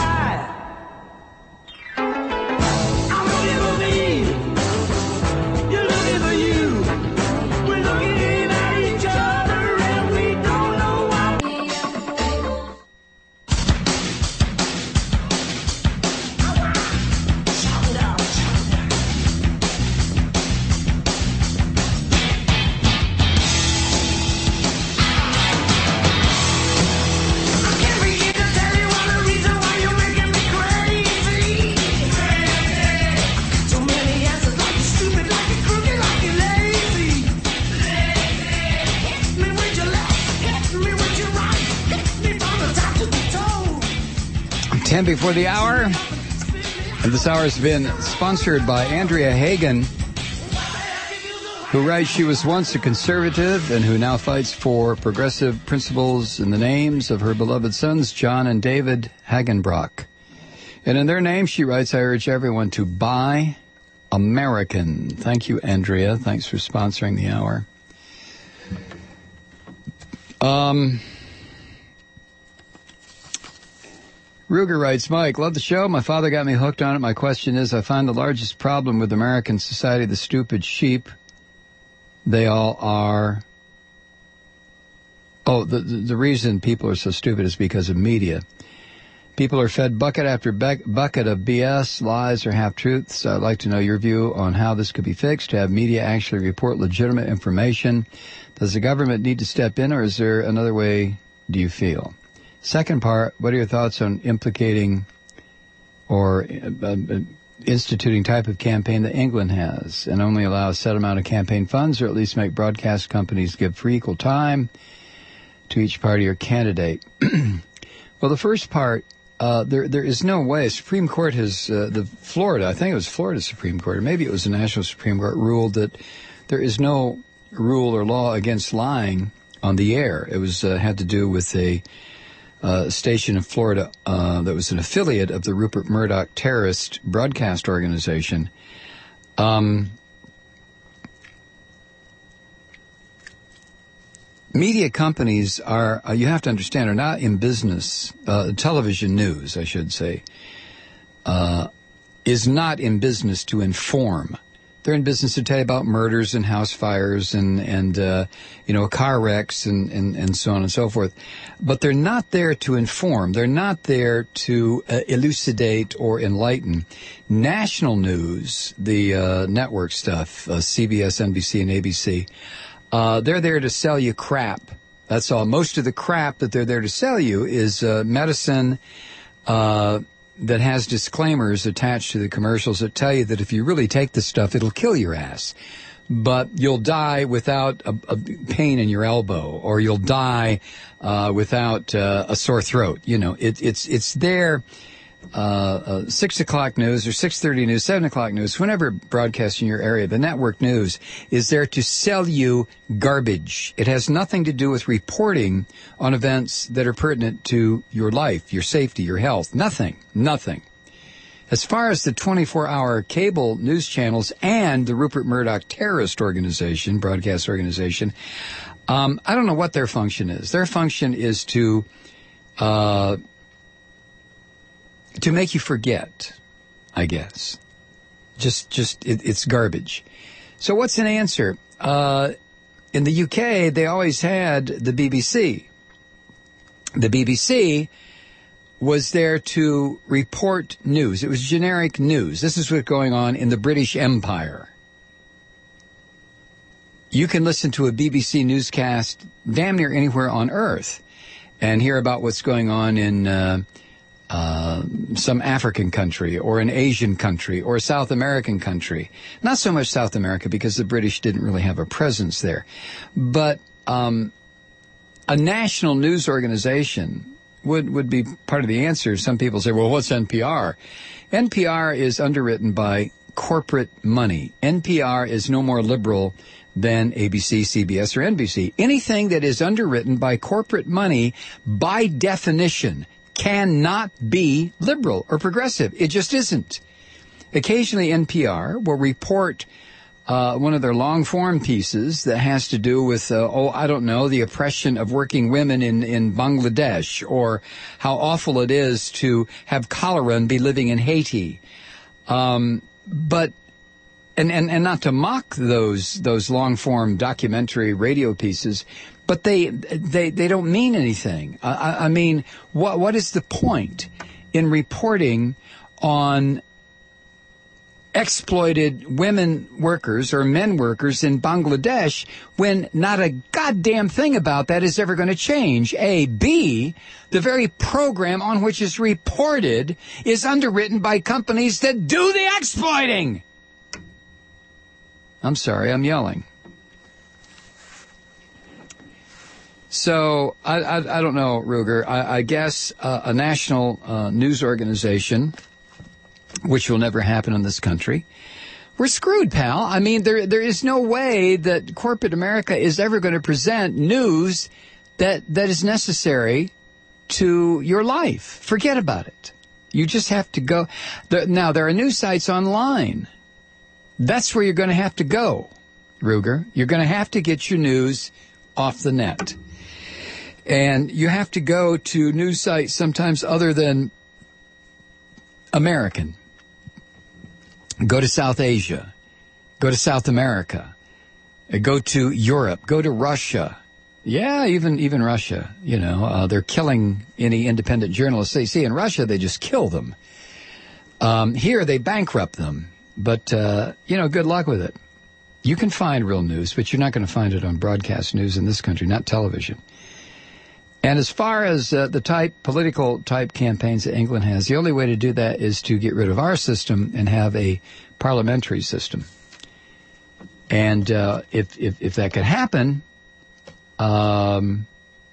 why. I'm looking for me. You're looking for you. We're looking at each other and we don't know why. ten before the hour. And this hour has been sponsored by Andrea Hagen, who writes she was once a conservative and who now fights for progressive principles in the names of her beloved sons, John and David Hagenbrock. And in their name, she writes, I urge everyone to buy American. Thank you, Andrea. Thanks for sponsoring the hour. Um... Ruger writes, Mike, love the show. My father got me hooked on it. My question is, I find the largest problem with American society the stupid sheep. They all are. Oh, the, the, the reason people are so stupid is because of media. People are fed bucket after be- bucket of B S, lies, or half-truths. I'd like to know your view on how this could be fixed, to have media actually report legitimate information. Does the government need to step in, or is there another way do you feel? Second part, what are your thoughts on implicating or uh, uh, instituting type of campaign that England has, and only allow a set amount of campaign funds, or at least make broadcast companies give free equal time to each party or candidate. Well, the first part, uh, there there is no way. Supreme Court has, uh, the Florida, I think it was Florida Supreme Court, or maybe it was the National Supreme Court, ruled that there is no rule or law against lying on the air. It was uh, had to do with a uh, station in Florida uh, that was an affiliate of the Rupert Murdoch terrorist broadcast organization. Um, media companies are, uh, you have to understand, are not in business, uh, television news, I should say, uh, is not in business to inform. They're in business to tell you about murders and house fires and, and uh, you know, car wrecks and, and, and so on and so forth. But they're not there to inform. They're not there to uh, elucidate or enlighten. National news, the uh, network stuff, uh, C B S, N B C, and A B C, uh, they're there to sell you crap. That's all. Most of the crap that they're there to sell you is uh, medicine, uh that has disclaimers attached to the commercials that tell you that if you really take this stuff, it'll kill your ass. But you'll die without a, a pain in your elbow, or you'll die uh, without uh, a sore throat. You know, it, it's it's there. Uh, uh, six o'clock news or six thirty news, seven o'clock news, whenever broadcast in your area, the network news is there to sell you garbage. It has nothing to do with reporting on events that are pertinent to your life, your safety, your health. Nothing. Nothing. As far as the twenty-four hour cable news channels and the Rupert Murdoch terrorist organization, broadcast organization, um, I don't know what their function is. Their function is to, uh, to make you forget, I guess. Just, just, it, it's garbage. So what's an answer? Uh, in the U K, they always had the B B C. The B B C was there to report news. It was generic news. This is what's going on in the British Empire. You can listen to a B B C newscast damn near anywhere on Earth and hear about what's going on in uh, uh, some African country or an Asian country or a South American country. Not so much South America because the British didn't really have a presence there. But um, a national news organization would, would be part of the answer. Some people say, well, what's N P R? N P R is underwritten by corporate money. N P R is no more liberal than A B C, C B S, or N B C. Anything that is underwritten by corporate money, by definition, cannot be liberal or progressive. It just isn't. Occasionally, N P R will report uh, one of their long-form pieces that has to do with, uh, oh, I don't know, the oppression of working women in, in Bangladesh, or how awful it is to have cholera and be living in Haiti. Um, but And, and, and not to mock those those long-form documentary radio pieces, but they they, they don't mean anything. I, I mean, what what is the point in reporting on exploited women workers or men workers in Bangladesh when not a goddamn thing about that is ever going to change? A. B, the very program on which it's reported is underwritten by companies that do the exploiting. I'm sorry, I'm yelling. So, I, I, I don't know, Ruger. I, I guess uh, a national uh, news organization, which will never happen in this country, we're screwed, pal. I mean, there there is no way that corporate America is ever going to present news that that is necessary to your life. Forget about it. You just have to go. There, now, there are news sites online. That's where you're going to have to go, Ruger. You're going to have to get your news off the net. And you have to go to news sites sometimes other than American. Go to South Asia. Go to South America. Go to Europe. Go to Russia. Yeah, even even Russia. You know, uh, they're killing any independent journalists. They see in Russia, they just kill them. Um, here, they bankrupt them. But, uh, you know, good luck with it. You can find real news, but you're not going to find it on broadcast news in this country, not television. And as far as uh, the type, political type campaigns that England has, the only way to do that is to get rid of our system and have a parliamentary system. And uh, if, if if that could happen, um,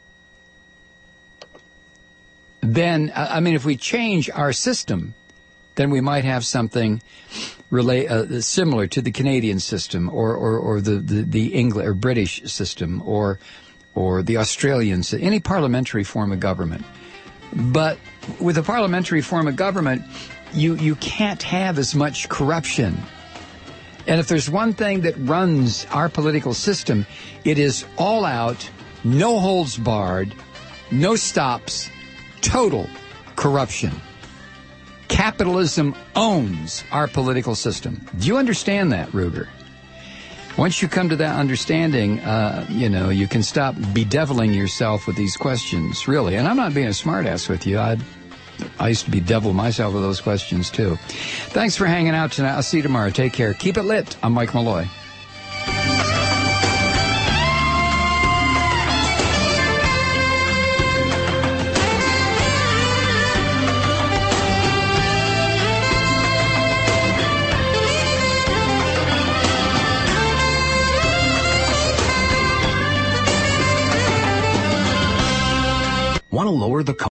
then, I mean, if we change our system, then we might have something relate, uh, similar to the Canadian system or, or, or the, the, the English or British system or or the Australian system, any parliamentary form of government. But with a parliamentary form of government, you, you can't have as much corruption. And if there's one thing that runs our political system, it is all out, no holds barred, no stops, total corruption. Capitalism owns our political system. Do you understand that, Ruger? Once you come to that understanding, uh, you know, you can stop bedeviling yourself with these questions, really. And I'm not being a smartass with you. I I used to bedevil myself with those questions, too. Thanks for hanging out tonight. I'll see you tomorrow. Take care. Keep it lit. I'm Mike Malloy.